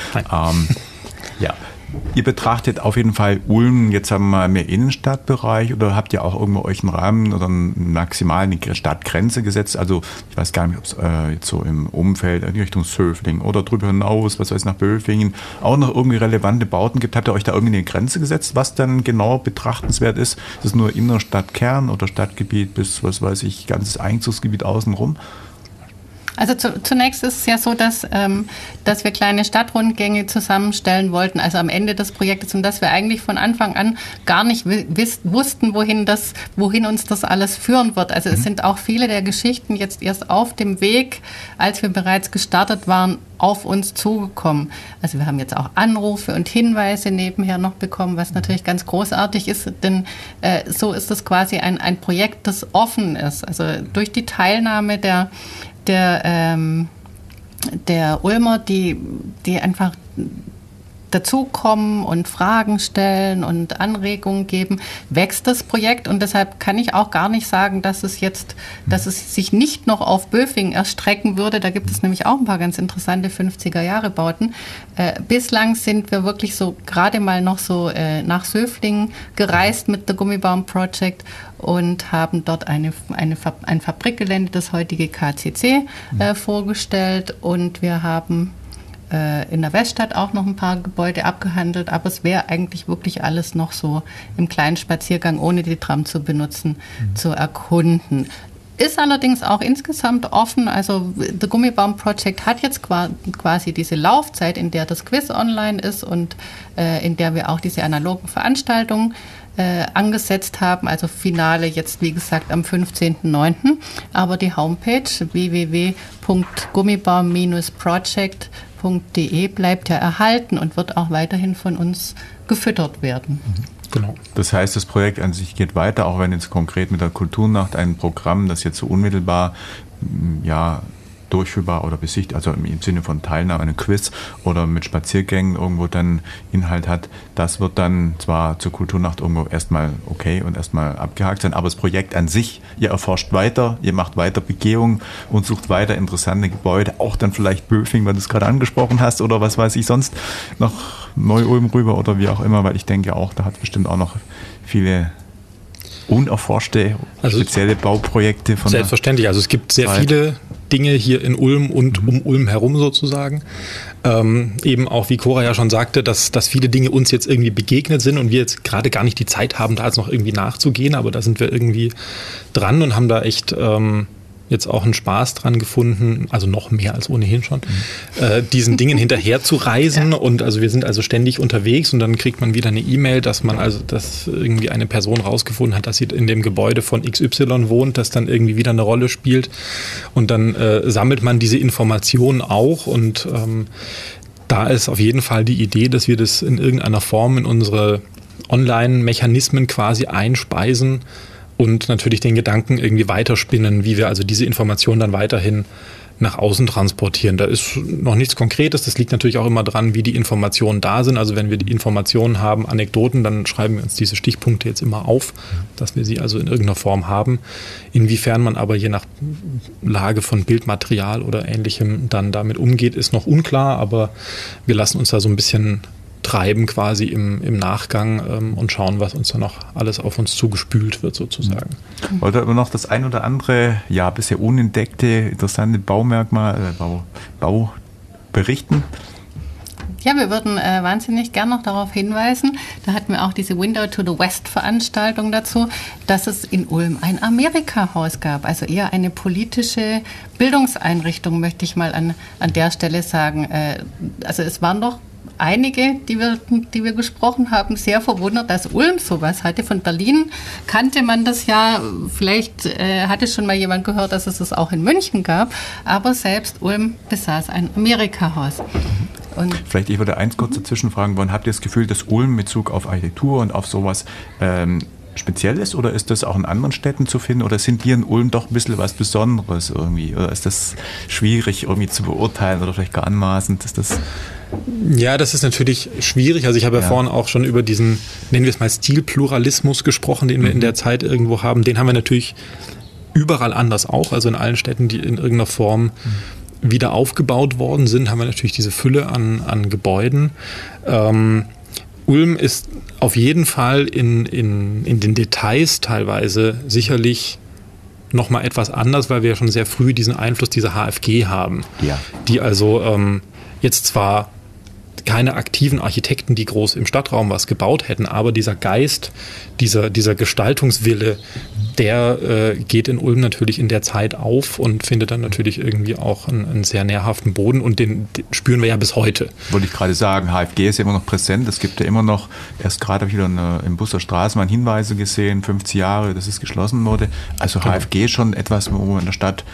Ja. Ihr betrachtet auf jeden Fall Ulm, jetzt haben wir mehr Innenstadtbereich oder habt ihr auch irgendwo euch einen Rahmen oder maximal eine Stadtgrenze gesetzt? Also ich weiß gar nicht, ob es jetzt so im Umfeld in Richtung Söfling oder drüber hinaus, was weiß ich, nach Böfingen, auch noch irgendwie relevante Bauten gibt. Habt ihr euch da irgendwie eine Grenze gesetzt, was dann genau betrachtenswert ist? Ist es nur Innenstadtkern oder Stadtgebiet bis, was weiß ich, ganzes Einzugsgebiet außenrum? Also zunächst ist es ja so, dass wir kleine Stadtrundgänge zusammenstellen wollten, also am Ende des Projektes, und dass wir eigentlich von Anfang an gar nicht wussten, wohin uns das alles führen wird. Also es sind auch viele der Geschichten jetzt erst auf dem Weg, als wir bereits gestartet waren, auf uns zugekommen. Also wir haben jetzt auch Anrufe und Hinweise nebenher noch bekommen, was natürlich ganz großartig ist, denn so ist es quasi ein Projekt, das offen ist. Also durch die Teilnahme der Ulmer, die einfach dazukommen und Fragen stellen und Anregungen geben, wächst das Projekt. Und deshalb kann ich auch gar nicht sagen, dass es sich nicht noch auf Böfing erstrecken würde. Da gibt es nämlich auch ein paar ganz interessante 50er-Jahre-Bauten. Bislang sind wir wirklich so gerade mal noch so nach Söflingen gereist mit The Gummibaum Project und haben dort ein Fabrikgelände, das heutige KCC, vorgestellt. Und wir haben in der Weststadt auch noch ein paar Gebäude abgehandelt, aber es wäre eigentlich wirklich alles noch so im kleinen Spaziergang, ohne die Tram zu benutzen, zu erkunden. Ist allerdings auch insgesamt offen, also The Gummibaum Project hat jetzt quasi diese Laufzeit, in der das Quiz online ist und in der wir auch diese analogen Veranstaltungen angesetzt haben, also Finale jetzt wie gesagt am 15.09., aber die Homepage www.gummibaum-project.de bleibt ja erhalten und wird auch weiterhin von uns gefüttert werden. Genau. Das heißt, das Projekt an sich geht weiter, auch wenn jetzt konkret mit der Kulturnacht ein Programm, das jetzt so unmittelbar durchführbar oder besichtigt, also im Sinne von Teilnahme an einem Quiz oder mit Spaziergängen irgendwo dann Inhalt hat, das wird dann zwar zur Kulturnacht irgendwo erstmal okay und erstmal abgehakt sein, aber das Projekt an sich, ihr erforscht weiter, ihr macht weiter Begehungen und sucht weiter interessante Gebäude, auch dann vielleicht Böfing, weil du es gerade angesprochen hast oder was weiß ich sonst, noch Neu-Ulm rüber oder wie auch immer, weil ich denke auch, da hat bestimmt auch noch viele unerforschte, spezielle Bauprojekte von selbstverständlich, also es gibt sehr viele Dinge hier in Ulm und um Ulm herum sozusagen. Eben auch, wie Cora ja schon sagte, dass viele Dinge uns jetzt irgendwie begegnet sind und wir jetzt gerade gar nicht die Zeit haben, da jetzt noch irgendwie nachzugehen, aber da sind wir irgendwie dran und haben da echt jetzt auch einen Spaß dran gefunden, also noch mehr als ohnehin schon, diesen Dingen hinterher zu reisen. Und also wir sind also ständig unterwegs und dann kriegt man wieder eine E-Mail, dass irgendwie eine Person rausgefunden hat, dass sie in dem Gebäude von XY wohnt, das dann irgendwie wieder eine Rolle spielt. Und dann sammelt man diese Informationen auch und da ist auf jeden Fall die Idee, dass wir das in irgendeiner Form in unsere Online-Mechanismen quasi einspeisen und natürlich den Gedanken irgendwie weiterspinnen, wie wir also diese Informationen dann weiterhin nach außen transportieren. Da ist noch nichts Konkretes, das liegt natürlich auch immer dran, wie die Informationen da sind. Also wenn wir die Informationen haben, Anekdoten, dann schreiben wir uns diese Stichpunkte jetzt immer auf, dass wir sie also in irgendeiner Form haben. Inwiefern man aber je nach Lage von Bildmaterial oder Ähnlichem dann damit umgeht, ist noch unklar, aber wir lassen uns da so ein bisschen treiben quasi im Nachgang und schauen, was uns dann noch alles auf uns zugespült wird sozusagen. Wollt ihr aber noch das ein oder andere, bisher unentdeckte, interessante Baumerkmal, Bau berichten? Ja, wir würden wahnsinnig gern noch darauf hinweisen, da hatten wir auch diese Window to the West Veranstaltung dazu, dass es in Ulm ein Amerika-Haus gab, also eher eine politische Bildungseinrichtung, möchte ich mal an der Stelle sagen. Also es waren doch einige, die wir gesprochen haben, sehr verwundert, dass Ulm sowas hatte. Von Berlin kannte man das ja. Vielleicht hatte schon mal jemand gehört, dass es das auch in München gab. Aber selbst Ulm besaß ein Amerika-Haus. Und vielleicht, ich würde eins kurz dazwischen fragen wollen. Habt ihr das Gefühl, dass Ulm mit Bezug auf Architektur und auf sowas speziell ist? Oder ist das auch in anderen Städten zu finden? Oder sind wir in Ulm doch ein bisschen was Besonderes irgendwie? Oder ist das schwierig irgendwie zu beurteilen oder vielleicht gar anmaßend? Ist das... Ja, das ist natürlich schwierig. Also ich habe ja vorhin auch schon über diesen, nennen wir es mal Stilpluralismus gesprochen, den wir in der Zeit irgendwo haben. Den haben wir natürlich überall anders auch. Also in allen Städten, die in irgendeiner Form wieder aufgebaut worden sind, haben wir natürlich diese Fülle an Gebäuden. Ulm ist auf jeden Fall in den Details teilweise sicherlich nochmal etwas anders, weil wir ja schon sehr früh diesen Einfluss dieser HFG haben, die also jetzt zwar keine aktiven Architekten, die groß im Stadtraum was gebaut hätten, aber dieser Geist, dieser Gestaltungswille, der geht in Ulm natürlich in der Zeit auf und findet dann natürlich irgendwie auch einen sehr nährhaften Boden und den spüren wir ja bis heute. Wollte ich gerade sagen, HFG ist ja immer noch präsent, es gibt ja immer noch, erst gerade habe ich wieder im Busser Straßenbahn Hinweise gesehen, 50 Jahre, dass es geschlossen wurde, also genau. HFG ist schon etwas, wo in der Stadt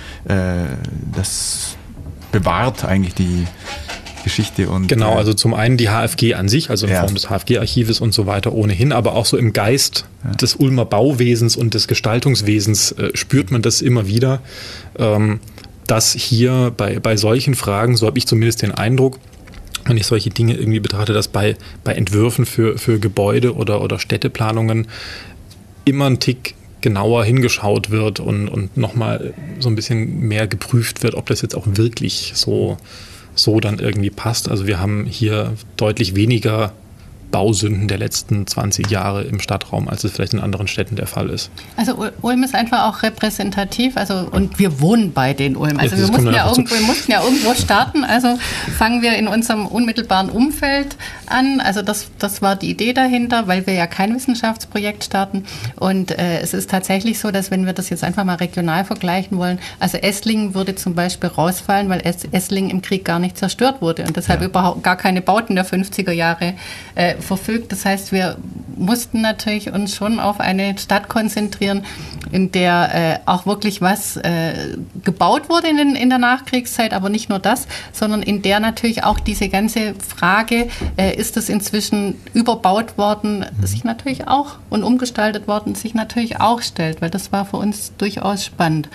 das bewahrt eigentlich die Geschichte. Und genau, also zum einen die HFG an sich, also in Form des HFG-Archives und so weiter ohnehin, aber auch so im Geist des Ulmer Bauwesens und des Gestaltungswesens spürt man das immer wieder, dass hier bei solchen Fragen, so habe ich zumindest den Eindruck, wenn ich solche Dinge irgendwie betrachte, dass bei Entwürfen für Gebäude oder Städteplanungen immer ein Tick genauer hingeschaut wird und nochmal so ein bisschen mehr geprüft wird, ob das jetzt auch wirklich so dann irgendwie passt. Also wir haben hier deutlich weniger Bausünden der letzten 20 Jahre im Stadtraum, als es vielleicht in anderen Städten der Fall ist. Also Ulm ist einfach auch repräsentativ, und wir wohnen bei den Ulm. Also wir mussten ja irgendwo starten, also fangen wir in unserem unmittelbaren Umfeld an. Also das war die Idee dahinter, weil wir ja kein Wissenschaftsprojekt starten. Und es ist tatsächlich so, dass wenn wir das jetzt einfach mal regional vergleichen wollen, also Esslingen würde zum Beispiel rausfallen, weil Esslingen im Krieg gar nicht zerstört wurde und deshalb überhaupt gar keine Bauten der 50er Jahre verfügt. Das heißt, wir mussten natürlich uns schon auf eine Stadt konzentrieren, in der auch wirklich was gebaut wurde in der Nachkriegszeit, aber nicht nur das, sondern in der natürlich auch diese ganze Frage, ist es inzwischen überbaut worden, sich natürlich auch und umgestaltet worden, sich natürlich auch stellt, weil das war für uns durchaus spannend.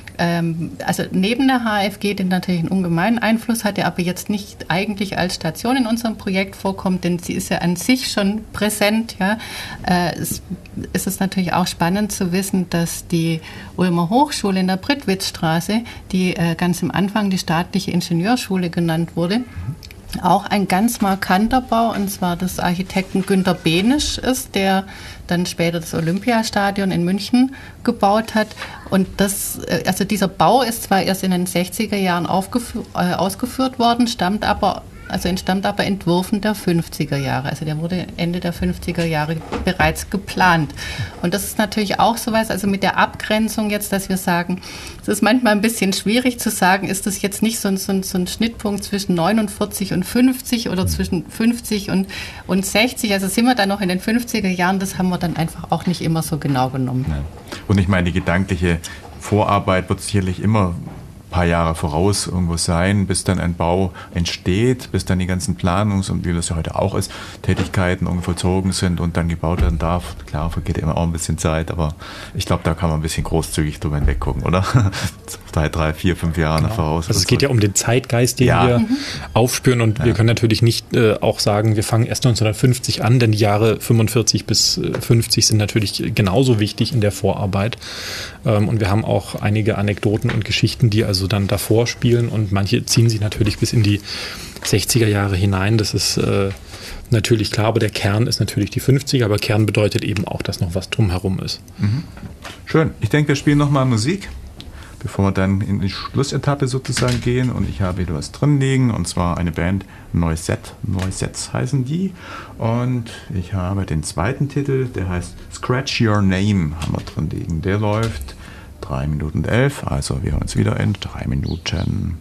Also neben der HFG, die natürlich einen ungemeinen Einfluss hatte, aber jetzt nicht eigentlich als Station in unserem Projekt vorkommt, denn sie ist ja an sich schon präsent. Ja, ist es natürlich auch spannend zu wissen, dass die Ulmer Hochschule in der Prittwitzstraße, die ganz am Anfang die staatliche Ingenieurschule genannt wurde, auch ein ganz markanter Bau, und zwar des Architekten Günter Behnisch ist, der dann später das Olympiastadion in München gebaut hat. Und also dieser Bau ist zwar erst in den 60er Jahren ausgeführt worden, entstammt aber Entwürfen der 50er Jahre. Also der wurde Ende der 50er Jahre bereits geplant. Und das ist natürlich auch sowas, also mit der Abgrenzung jetzt, dass wir sagen, es ist manchmal ein bisschen schwierig zu sagen, ist das jetzt nicht so ein Schnittpunkt zwischen 49 und 50 oder zwischen 50 und 60. Also sind wir da noch in den 50er Jahren, das haben wir dann einfach auch nicht immer so genau genommen. Ja. Und ich meine, die gedankliche Vorarbeit wird sicherlich immer paar Jahre voraus irgendwo sein, bis dann ein Bau entsteht, bis dann die ganzen Planungs- und wie das ja heute auch ist, Tätigkeiten irgendwo vollzogen sind und dann gebaut werden darf. Klar, vergeht immer auch ein bisschen Zeit, aber ich glaube, da kann man ein bisschen großzügig drüber hinweggucken, oder? 3, 4, 5 Jahre nach voraus. Also es geht ja um den Zeitgeist, den wir aufspüren, und wir können natürlich nicht auch sagen, wir fangen erst 1950 an, denn die Jahre 45 bis 50 sind natürlich genauso wichtig in der Vorarbeit. Und wir haben auch einige Anekdoten und Geschichten, die also dann davor spielen, und manche ziehen sich natürlich bis in die 60er Jahre hinein. Das ist natürlich klar, aber der Kern ist natürlich die 50er, aber Kern bedeutet eben auch, dass noch was drumherum ist. Mhm. Schön. Ich denke, wir spielen nochmal Musik, bevor wir dann in die Schlussetappe sozusagen gehen, und ich habe wieder was drin liegen, und zwar eine Band, Noisets heißen die, und ich habe den zweiten Titel, der heißt Scratch Your Name, haben wir drin liegen. Der läuft 3 Minuten 11, also wir hören uns wieder in 3 Minuten.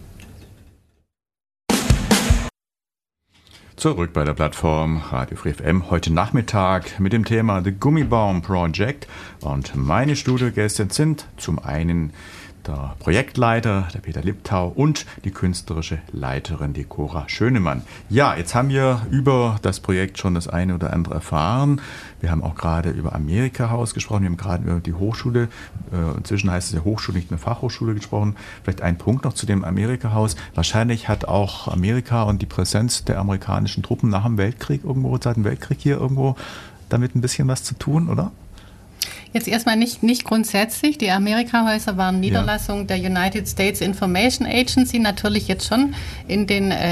Zurück bei der Plattform Radio Free FM, heute Nachmittag mit dem Thema The Gummibaum Project, und meine Studiogäste sind zum einen der Projektleiter, der Peter Liptau, und die künstlerische Leiterin, die Cora Schönemann. Ja, jetzt haben wir über das Projekt schon das eine oder andere erfahren. Wir haben auch gerade über Amerika-Haus gesprochen, wir haben gerade über die Hochschule, inzwischen heißt es ja Hochschule, nicht mehr Fachhochschule, gesprochen. Vielleicht ein Punkt noch zu dem Amerika-Haus. Wahrscheinlich hat auch Amerika und die Präsenz der amerikanischen Truppen nach dem Weltkrieg irgendwo, seit dem Weltkrieg hier irgendwo, damit ein bisschen was zu tun, oder? Jetzt erstmal nicht grundsätzlich. Die Amerika-Häuser waren Niederlassungen der United States Information Agency, natürlich jetzt schon in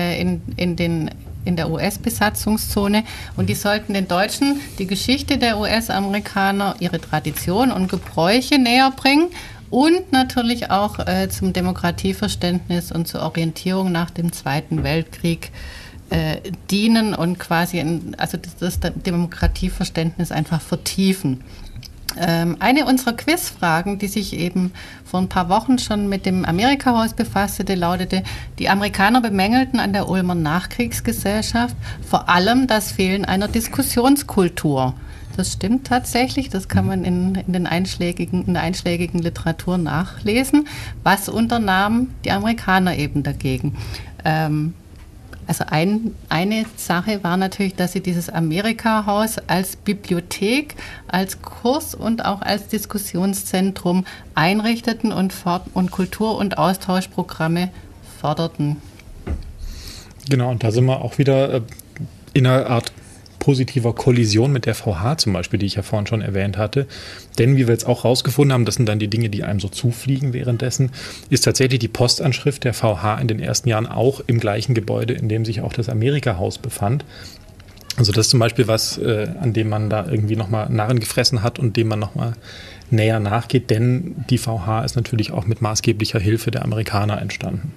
der US-Besatzungszone, und die sollten den Deutschen die Geschichte der US-Amerikaner, ihre Tradition und Gebräuche näher bringen und natürlich auch zum Demokratieverständnis und zur Orientierung nach dem Zweiten Weltkrieg dienen und quasi das Demokratieverständnis einfach vertiefen. Eine unserer Quizfragen, die sich eben vor ein paar Wochen schon mit dem Amerika-Haus befasste, lautete: Die Amerikaner bemängelten an der Ulmer Nachkriegsgesellschaft vor allem das Fehlen einer Diskussionskultur. Das stimmt tatsächlich, das kann man in der einschlägigen Literatur nachlesen. Was unternahmen die Amerikaner eben dagegen? Also eine Sache war natürlich, dass sie dieses Amerika-Haus als Bibliothek, als Kurs und auch als Diskussionszentrum einrichteten und Kultur- und Austauschprogramme förderten. Genau, und da sind wir auch wieder in einer Art positiver Kollision mit der VH zum Beispiel, die ich ja vorhin schon erwähnt hatte. Denn wie wir jetzt auch rausgefunden haben, das sind dann die Dinge, die einem so zufliegen währenddessen, ist tatsächlich die Postanschrift der VH in den ersten Jahren auch im gleichen Gebäude, in dem sich auch das Amerika-Haus befand. Also das ist zum Beispiel was, an dem man da irgendwie nochmal Narren gefressen hat und dem man nochmal näher nachgeht, denn die VH ist natürlich auch mit maßgeblicher Hilfe der Amerikaner entstanden.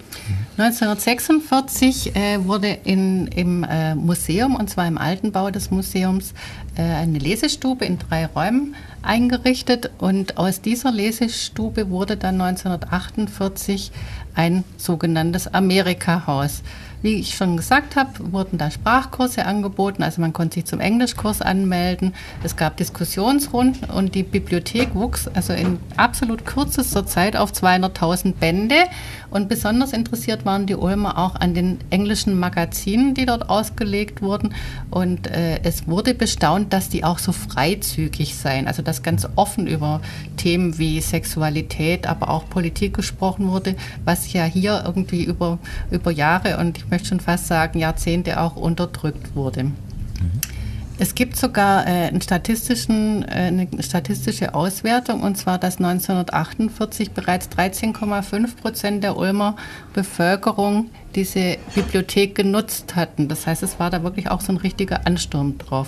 1946 wurde im Museum, und zwar im alten Bau des Museums, eine Lesestube in 3 Räumen eingerichtet, und aus dieser Lesestube wurde dann 1948 ein sogenanntes Amerika-Haus. Wie ich schon gesagt habe, wurden da Sprachkurse angeboten, also man konnte sich zum Englischkurs anmelden. Es gab Diskussionsrunden und die Bibliothek wuchs also in absolut kürzester Zeit auf 200.000 Bände. Und besonders interessiert waren die Ulmer auch an den englischen Magazinen, die dort ausgelegt wurden. Und es wurde bestaunt, dass die auch so freizügig seien, also dass ganz offen über Themen wie Sexualität, aber auch Politik gesprochen wurde, was ja hier irgendwie über Jahre und ich möchte schon fast sagen Jahrzehnte auch unterdrückt wurde. Es gibt sogar eine statistische Auswertung, und zwar, dass 1948 bereits 13,5% der Ulmer Bevölkerung diese Bibliothek genutzt hatten. Das heißt, es war da wirklich auch so ein richtiger Ansturm drauf.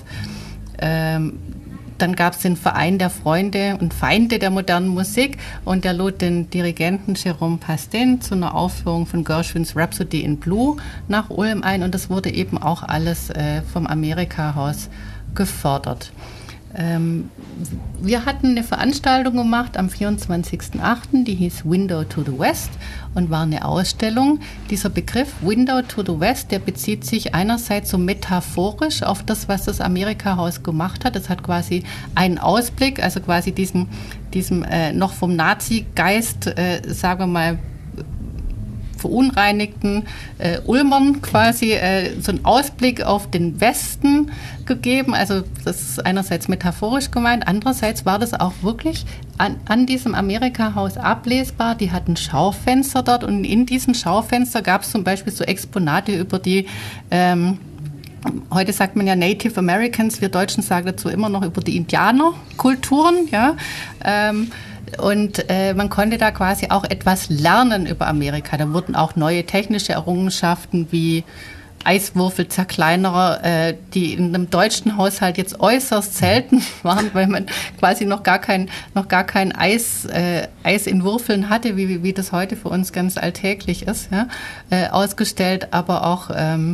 Dann gab es den Verein der Freunde und Feinde der modernen Musik, und der lud den Dirigenten Jérôme Pastin zu einer Aufführung von Gershwins Rhapsody in Blue nach Ulm ein, und das wurde eben auch alles vom Amerika-Haus gefördert. Wir hatten eine Veranstaltung gemacht am 24.08., die hieß Window to the West und war eine Ausstellung. Dieser Begriff Window to the West, der bezieht sich einerseits so metaphorisch auf das, was das Amerika-Haus gemacht hat. Es hat quasi einen Ausblick, also quasi diesem noch vom Nazi-Geist, sagen wir mal, verunreinigten Ulmern quasi so einen Ausblick auf den Westen gegeben. Also das ist einerseits metaphorisch gemeint, andererseits war das auch wirklich an diesem Amerika-Haus ablesbar. Die hatten Schaufenster dort, und in diesen Schaufenster gab es zum Beispiel so Exponate über die heute sagt man ja Native Americans, wir Deutschen sagen dazu immer noch über die Indianerkulturen, ja. Und man konnte da quasi auch etwas lernen über Amerika. Da wurden auch neue technische Errungenschaften wie Eiswürfelzerkleinerer, die in einem deutschen Haushalt jetzt äußerst selten waren, weil man quasi noch gar kein Eis in Würfeln hatte, wie das heute für uns ganz alltäglich ist, ja, ausgestellt, aber auch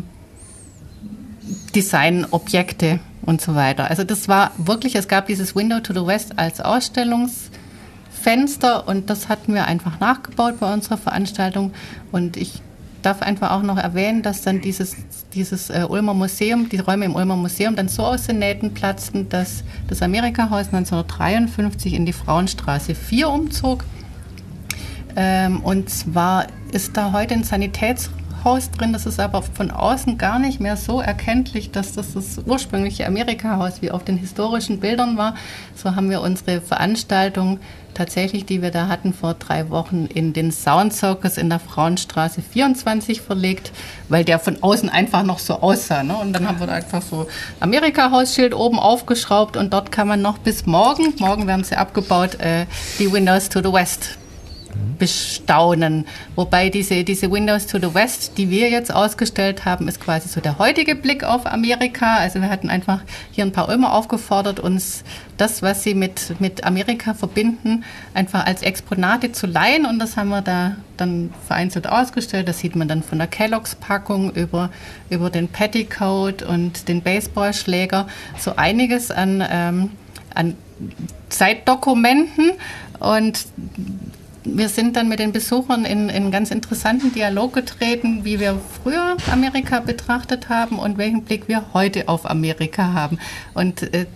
Designobjekte und so weiter. Also das war wirklich, es gab dieses Window to the West als Ausstellungsfenster, und das hatten wir einfach nachgebaut bei unserer Veranstaltung, und ich darf einfach auch noch erwähnen, dass dann dieses Ulmer Museum, die Räume im Ulmer Museum dann so aus den Nähten platzten, dass das Amerika-Haus 1953 in die Frauenstraße 4 umzog. Und zwar ist da heute ein Sanitätshaus drin, das ist aber von außen gar nicht mehr so erkenntlich, dass das ursprüngliche Amerika-Haus wie auf den historischen Bildern war. So haben wir unsere Veranstaltung tatsächlich, die wir da hatten vor 3 Wochen, in den Sound Circus in der Frauenstraße 24 verlegt, weil der von außen einfach noch so aussah, ne? Und dann haben wir da einfach so Amerika-Hausschild oben aufgeschraubt, und dort kann man noch bis morgen werden sie abgebaut, die Windows to the West bestaunen. Wobei diese Windows to the West, die wir jetzt ausgestellt haben, ist quasi so der heutige Blick auf Amerika. Also wir hatten einfach hier ein paar Ulmer aufgefordert, uns das, was sie mit Amerika verbinden, einfach als Exponate zu leihen, und das haben wir da dann vereinzelt ausgestellt. Das sieht man dann von der Kellogg's-Packung über den Petticoat und den Baseballschläger, so einiges an Zeitdokumenten, und wir sind dann mit den Besuchern in einen ganz interessanten Dialog getreten, wie wir früher Amerika betrachtet haben und welchen Blick wir heute auf Amerika haben. Und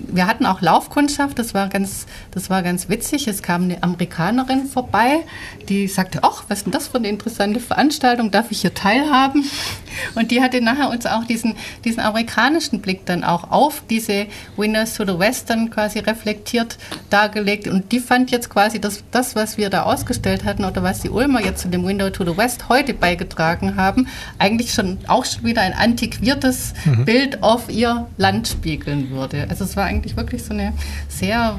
wir hatten auch Laufkundschaft, das war ganz witzig. Es kam eine Amerikanerin vorbei, die sagte, ach, was ist denn das für eine interessante Veranstaltung, darf ich hier teilhaben? Und die hatte nachher uns auch diesen amerikanischen Blick dann auch auf diese Windows to the Western quasi reflektiert dargelegt. Und die fand jetzt quasi das, was wir da ausgestellt hatten oder was die Ulmer jetzt zu dem Window to the West heute beigetragen haben, eigentlich schon wieder ein antiquiertes Bild auf ihr Land spiegeln würde. Also es war eigentlich wirklich so eine sehr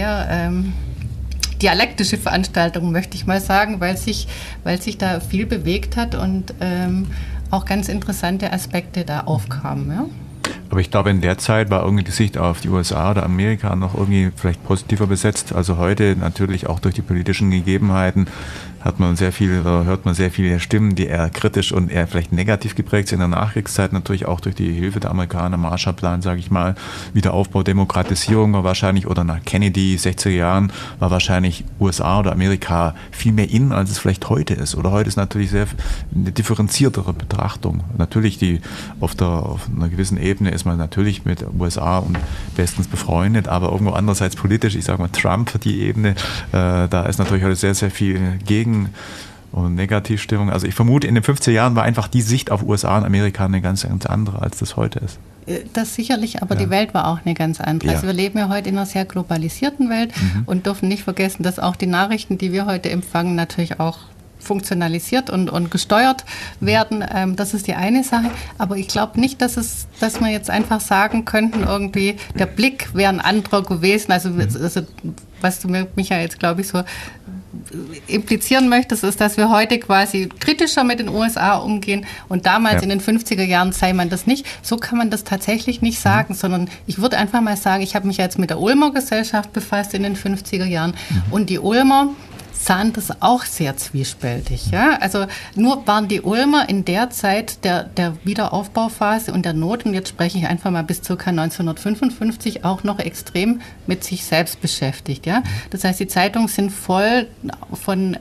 dialektische Veranstaltung, möchte ich mal sagen, weil sich da viel bewegt hat und auch ganz interessante Aspekte da aufkamen. Ja? Aber ich glaube, in der Zeit war irgendwie die Sicht auf die USA oder Amerika noch irgendwie vielleicht positiver besetzt. Also heute natürlich auch durch die politischen Gegebenheiten hört man sehr viele Stimmen, die eher kritisch und eher vielleicht negativ geprägt sind. In der Nachkriegszeit natürlich auch durch die Hilfe der Amerikaner, Marshallplan, sage ich mal, Wiederaufbau, Demokratisierung war wahrscheinlich, oder nach Kennedy, 60er Jahren, war wahrscheinlich USA oder Amerika viel mehr in, als es vielleicht heute ist. Oder heute ist natürlich sehr eine differenziertere Betrachtung. Natürlich auf einer gewissen Ebene ist man natürlich mit USA und bestens befreundet, aber irgendwo andererseits politisch, ich sage mal Trump, die Ebene, da ist natürlich heute sehr, sehr viel Gegen- und Negativstimmung. Also ich vermute, in den 50er Jahren war einfach die Sicht auf USA und Amerika eine ganz, ganz andere, als das heute ist. Das sicherlich, aber die Welt war auch eine ganz andere. Ja. Also wir leben ja heute in einer sehr globalisierten Welt und dürfen nicht vergessen, dass auch die Nachrichten, die wir heute empfangen, natürlich auch funktionalisiert und gesteuert werden. Das ist die eine Sache. Aber ich glaube nicht, dass wir jetzt einfach sagen könnten, irgendwie der Blick wäre ein anderer gewesen. Also was du mich ja jetzt, glaube ich, so implizieren möchtest, ist, dass wir heute quasi kritischer mit den USA umgehen und damals in den 50er Jahren sei man das nicht. So kann man das tatsächlich nicht sagen, sondern ich würde einfach mal sagen, ich habe mich jetzt mit der Ulmer Gesellschaft befasst in den 50er Jahren und die Ulmer sahen das auch sehr zwiespältig. Ja? Also nur waren die Ulmer in der Zeit der Wiederaufbauphase und der Not, und jetzt spreche ich einfach mal bis ca. 1955, auch noch extrem mit sich selbst beschäftigt. Ja? Das heißt, die Zeitungen sind voll von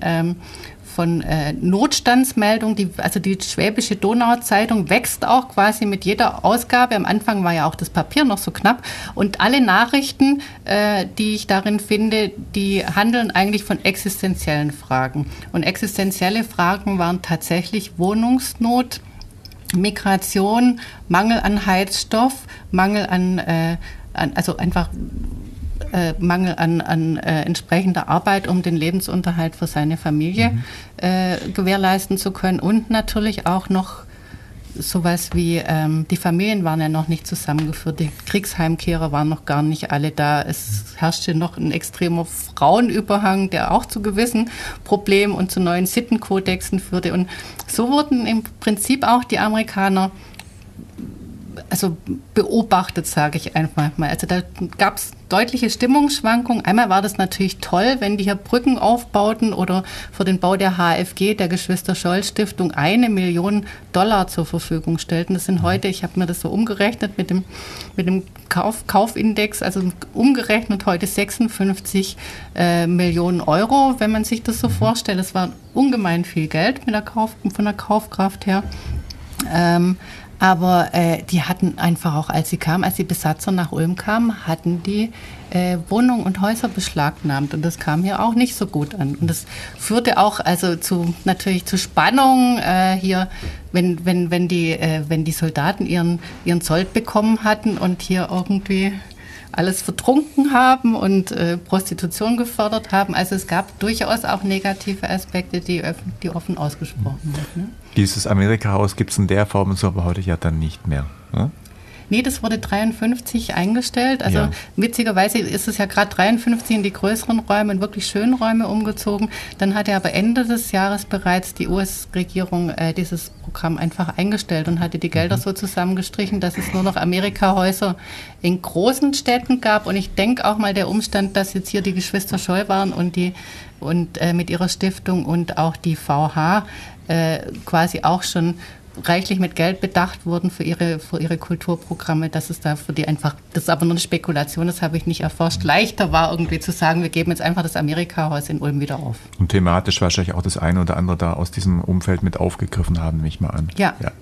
Notstandsmeldungen, also die Schwäbische Donauzeitung wächst auch quasi mit jeder Ausgabe. Am Anfang war ja auch das Papier noch so knapp. Und alle Nachrichten, die ich darin finde, die handeln eigentlich von existenziellen Fragen. Und existenzielle Fragen waren tatsächlich Wohnungsnot, Migration, Mangel an Heizstoff, Mangel an entsprechender Arbeit, um den Lebensunterhalt für seine Familie gewährleisten zu können. Und natürlich auch noch sowas wie, die Familien waren ja noch nicht zusammengeführt, die Kriegsheimkehrer waren noch gar nicht alle da. Es herrschte noch ein extremer Frauenüberhang, der auch zu gewissen Problemen und zu neuen Sittenkodexen führte. Und so wurden im Prinzip auch die Amerikaner beobachtet, sage ich einfach mal. Also da gab es deutliche Stimmungsschwankungen. Einmal war das natürlich toll, wenn die hier Brücken aufbauten oder für den Bau der HFG, der Geschwister-Scholl-Stiftung, $1 Million zur Verfügung stellten. Das sind heute, ich habe mir das so umgerechnet mit dem Kaufindex, also umgerechnet heute 56 Millionen Euro, wenn man sich das so vorstellt. Das war ungemein viel Geld von der Kaufkraft her. Aber die hatten einfach auch, als die Besatzer nach Ulm kamen, hatten die Wohnungen und Häuser beschlagnahmt. Und das kam hier auch nicht so gut an. Und das führte auch natürlich zu Spannungen hier, wenn die Soldaten ihren Sold bekommen hatten und hier irgendwie alles vertrunken haben und Prostitution gefördert haben. Also es gab durchaus auch negative Aspekte, die offen ausgesprochen wurden. Ne? Dieses Amerika-Haus gibt es in der Form so aber heute ja dann nicht mehr. Ne? Nee, das wurde 1953 eingestellt. Also witzigerweise ist es ja gerade 1953 in die größeren Räume, in wirklich schönen Räume umgezogen. Dann hatte aber Ende des Jahres bereits die US-Regierung dieses Programm einfach eingestellt und hatte die Gelder so zusammengestrichen, dass es nur noch Amerika-Häuser in großen Städten gab. Und ich denke auch mal der Umstand, dass jetzt hier die Geschwister Scholl waren und mit ihrer Stiftung und auch die VH quasi auch schon reichlich mit Geld bedacht wurden für ihre Kulturprogramme, dass es da für die einfach, das ist aber nur eine Spekulation, das habe ich nicht erforscht, leichter war irgendwie zu sagen, wir geben jetzt einfach das Amerika-Haus in Ulm wieder auf. Und thematisch wahrscheinlich auch das eine oder andere da aus diesem Umfeld mit aufgegriffen haben, nehme ich mal an. Ja.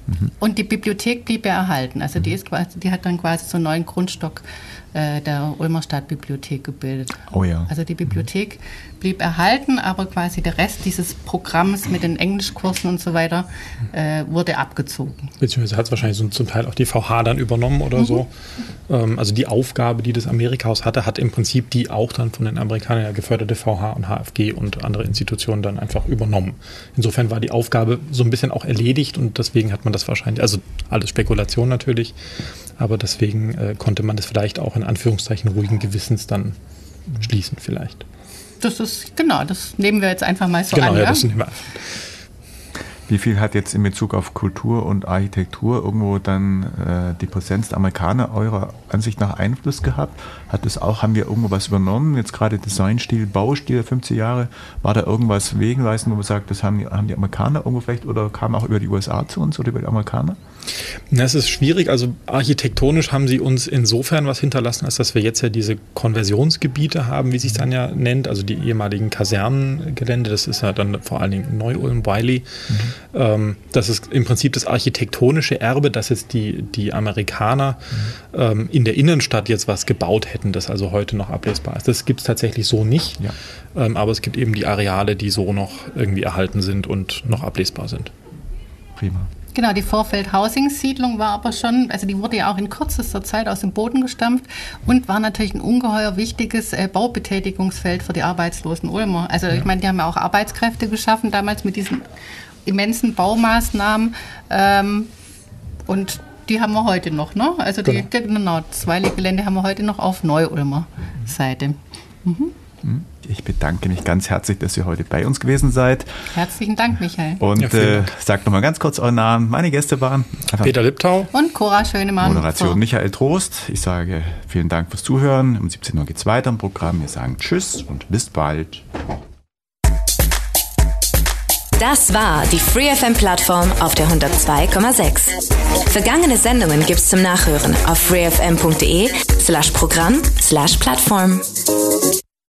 Und die Bibliothek blieb ja erhalten. Also die hat dann quasi so einen neuen Grundstock der Ulmer Stadtbibliothek gebildet. Oh ja. Also die Bibliothek blieb erhalten, aber quasi der Rest dieses Programms mit den Englischkursen und so weiter wurde abgezogen. Beziehungsweise hat es wahrscheinlich so zum Teil auch die VH dann übernommen oder so. Also die Aufgabe, die das Amerikahaus hatte, hat im Prinzip die auch dann von den Amerikanern geförderte VH und HFG und andere Institutionen dann einfach übernommen. Insofern war die Aufgabe so ein bisschen auch erledigt und deswegen hat man das wahrscheinlich, also alles Spekulation natürlich, aber deswegen konnte man das vielleicht auch in Anführungszeichen ruhigen Gewissens dann schließen vielleicht. Das nehmen wir jetzt einfach mal so an. Genau, ja, ja? das nehmen wir an. Wie viel hat jetzt in Bezug auf Kultur und Architektur irgendwo dann die Präsenz der Amerikaner eurer Ansicht nach Einfluss gehabt? Haben wir irgendwo was übernommen? Jetzt gerade Designstil, Baustil der 50 Jahre, war da irgendwas wegweisend, wo man sagt, das haben die Amerikaner irgendwo vielleicht oder kam auch über die USA zu uns oder über die Amerikaner? Das ist schwierig. Also architektonisch haben sie uns insofern was hinterlassen, als dass wir jetzt ja diese Konversionsgebiete haben, wie sich es dann ja nennt, also die ehemaligen Kasernengelände. Das ist ja dann vor allen Dingen Neu-Ulm, Wiley. Das ist im Prinzip das architektonische Erbe, dass jetzt die Amerikaner in der Innenstadt jetzt was gebaut hätten, das also heute noch ablesbar ist. Das gibt es tatsächlich so nicht. Ja. Aber es gibt eben die Areale, die so noch irgendwie erhalten sind und noch ablesbar sind. Prima. Genau, die Vorfeld-Housing-Siedlung war aber schon, also die wurde ja auch in kürzester Zeit aus dem Boden gestampft und war natürlich ein ungeheuer wichtiges Baubetätigungsfeld für die arbeitslosen Ulmer. Also ich meine, die haben ja auch Arbeitskräfte geschaffen damals mit diesen immensen Baumaßnahmen und die haben wir heute noch, ne? Also das Wiley-Gelände haben wir heute noch auf Neu-Ulmer Seite. Ich bedanke mich ganz herzlich, dass ihr heute bei uns gewesen seid. Herzlichen Dank, Michael. Und sagt nochmal ganz kurz euren Namen. Meine Gäste waren Peter Liptau und Cora Schönemann. Moderation Michael Trost. Ich sage vielen Dank fürs Zuhören. Um 17 Uhr geht es weiter im Programm. Wir sagen Tschüss und bis bald. Das war die FreeFM-Plattform auf der 102,6. Vergangene Sendungen gibt's zum Nachhören auf freefm.de/Programm/Plattform.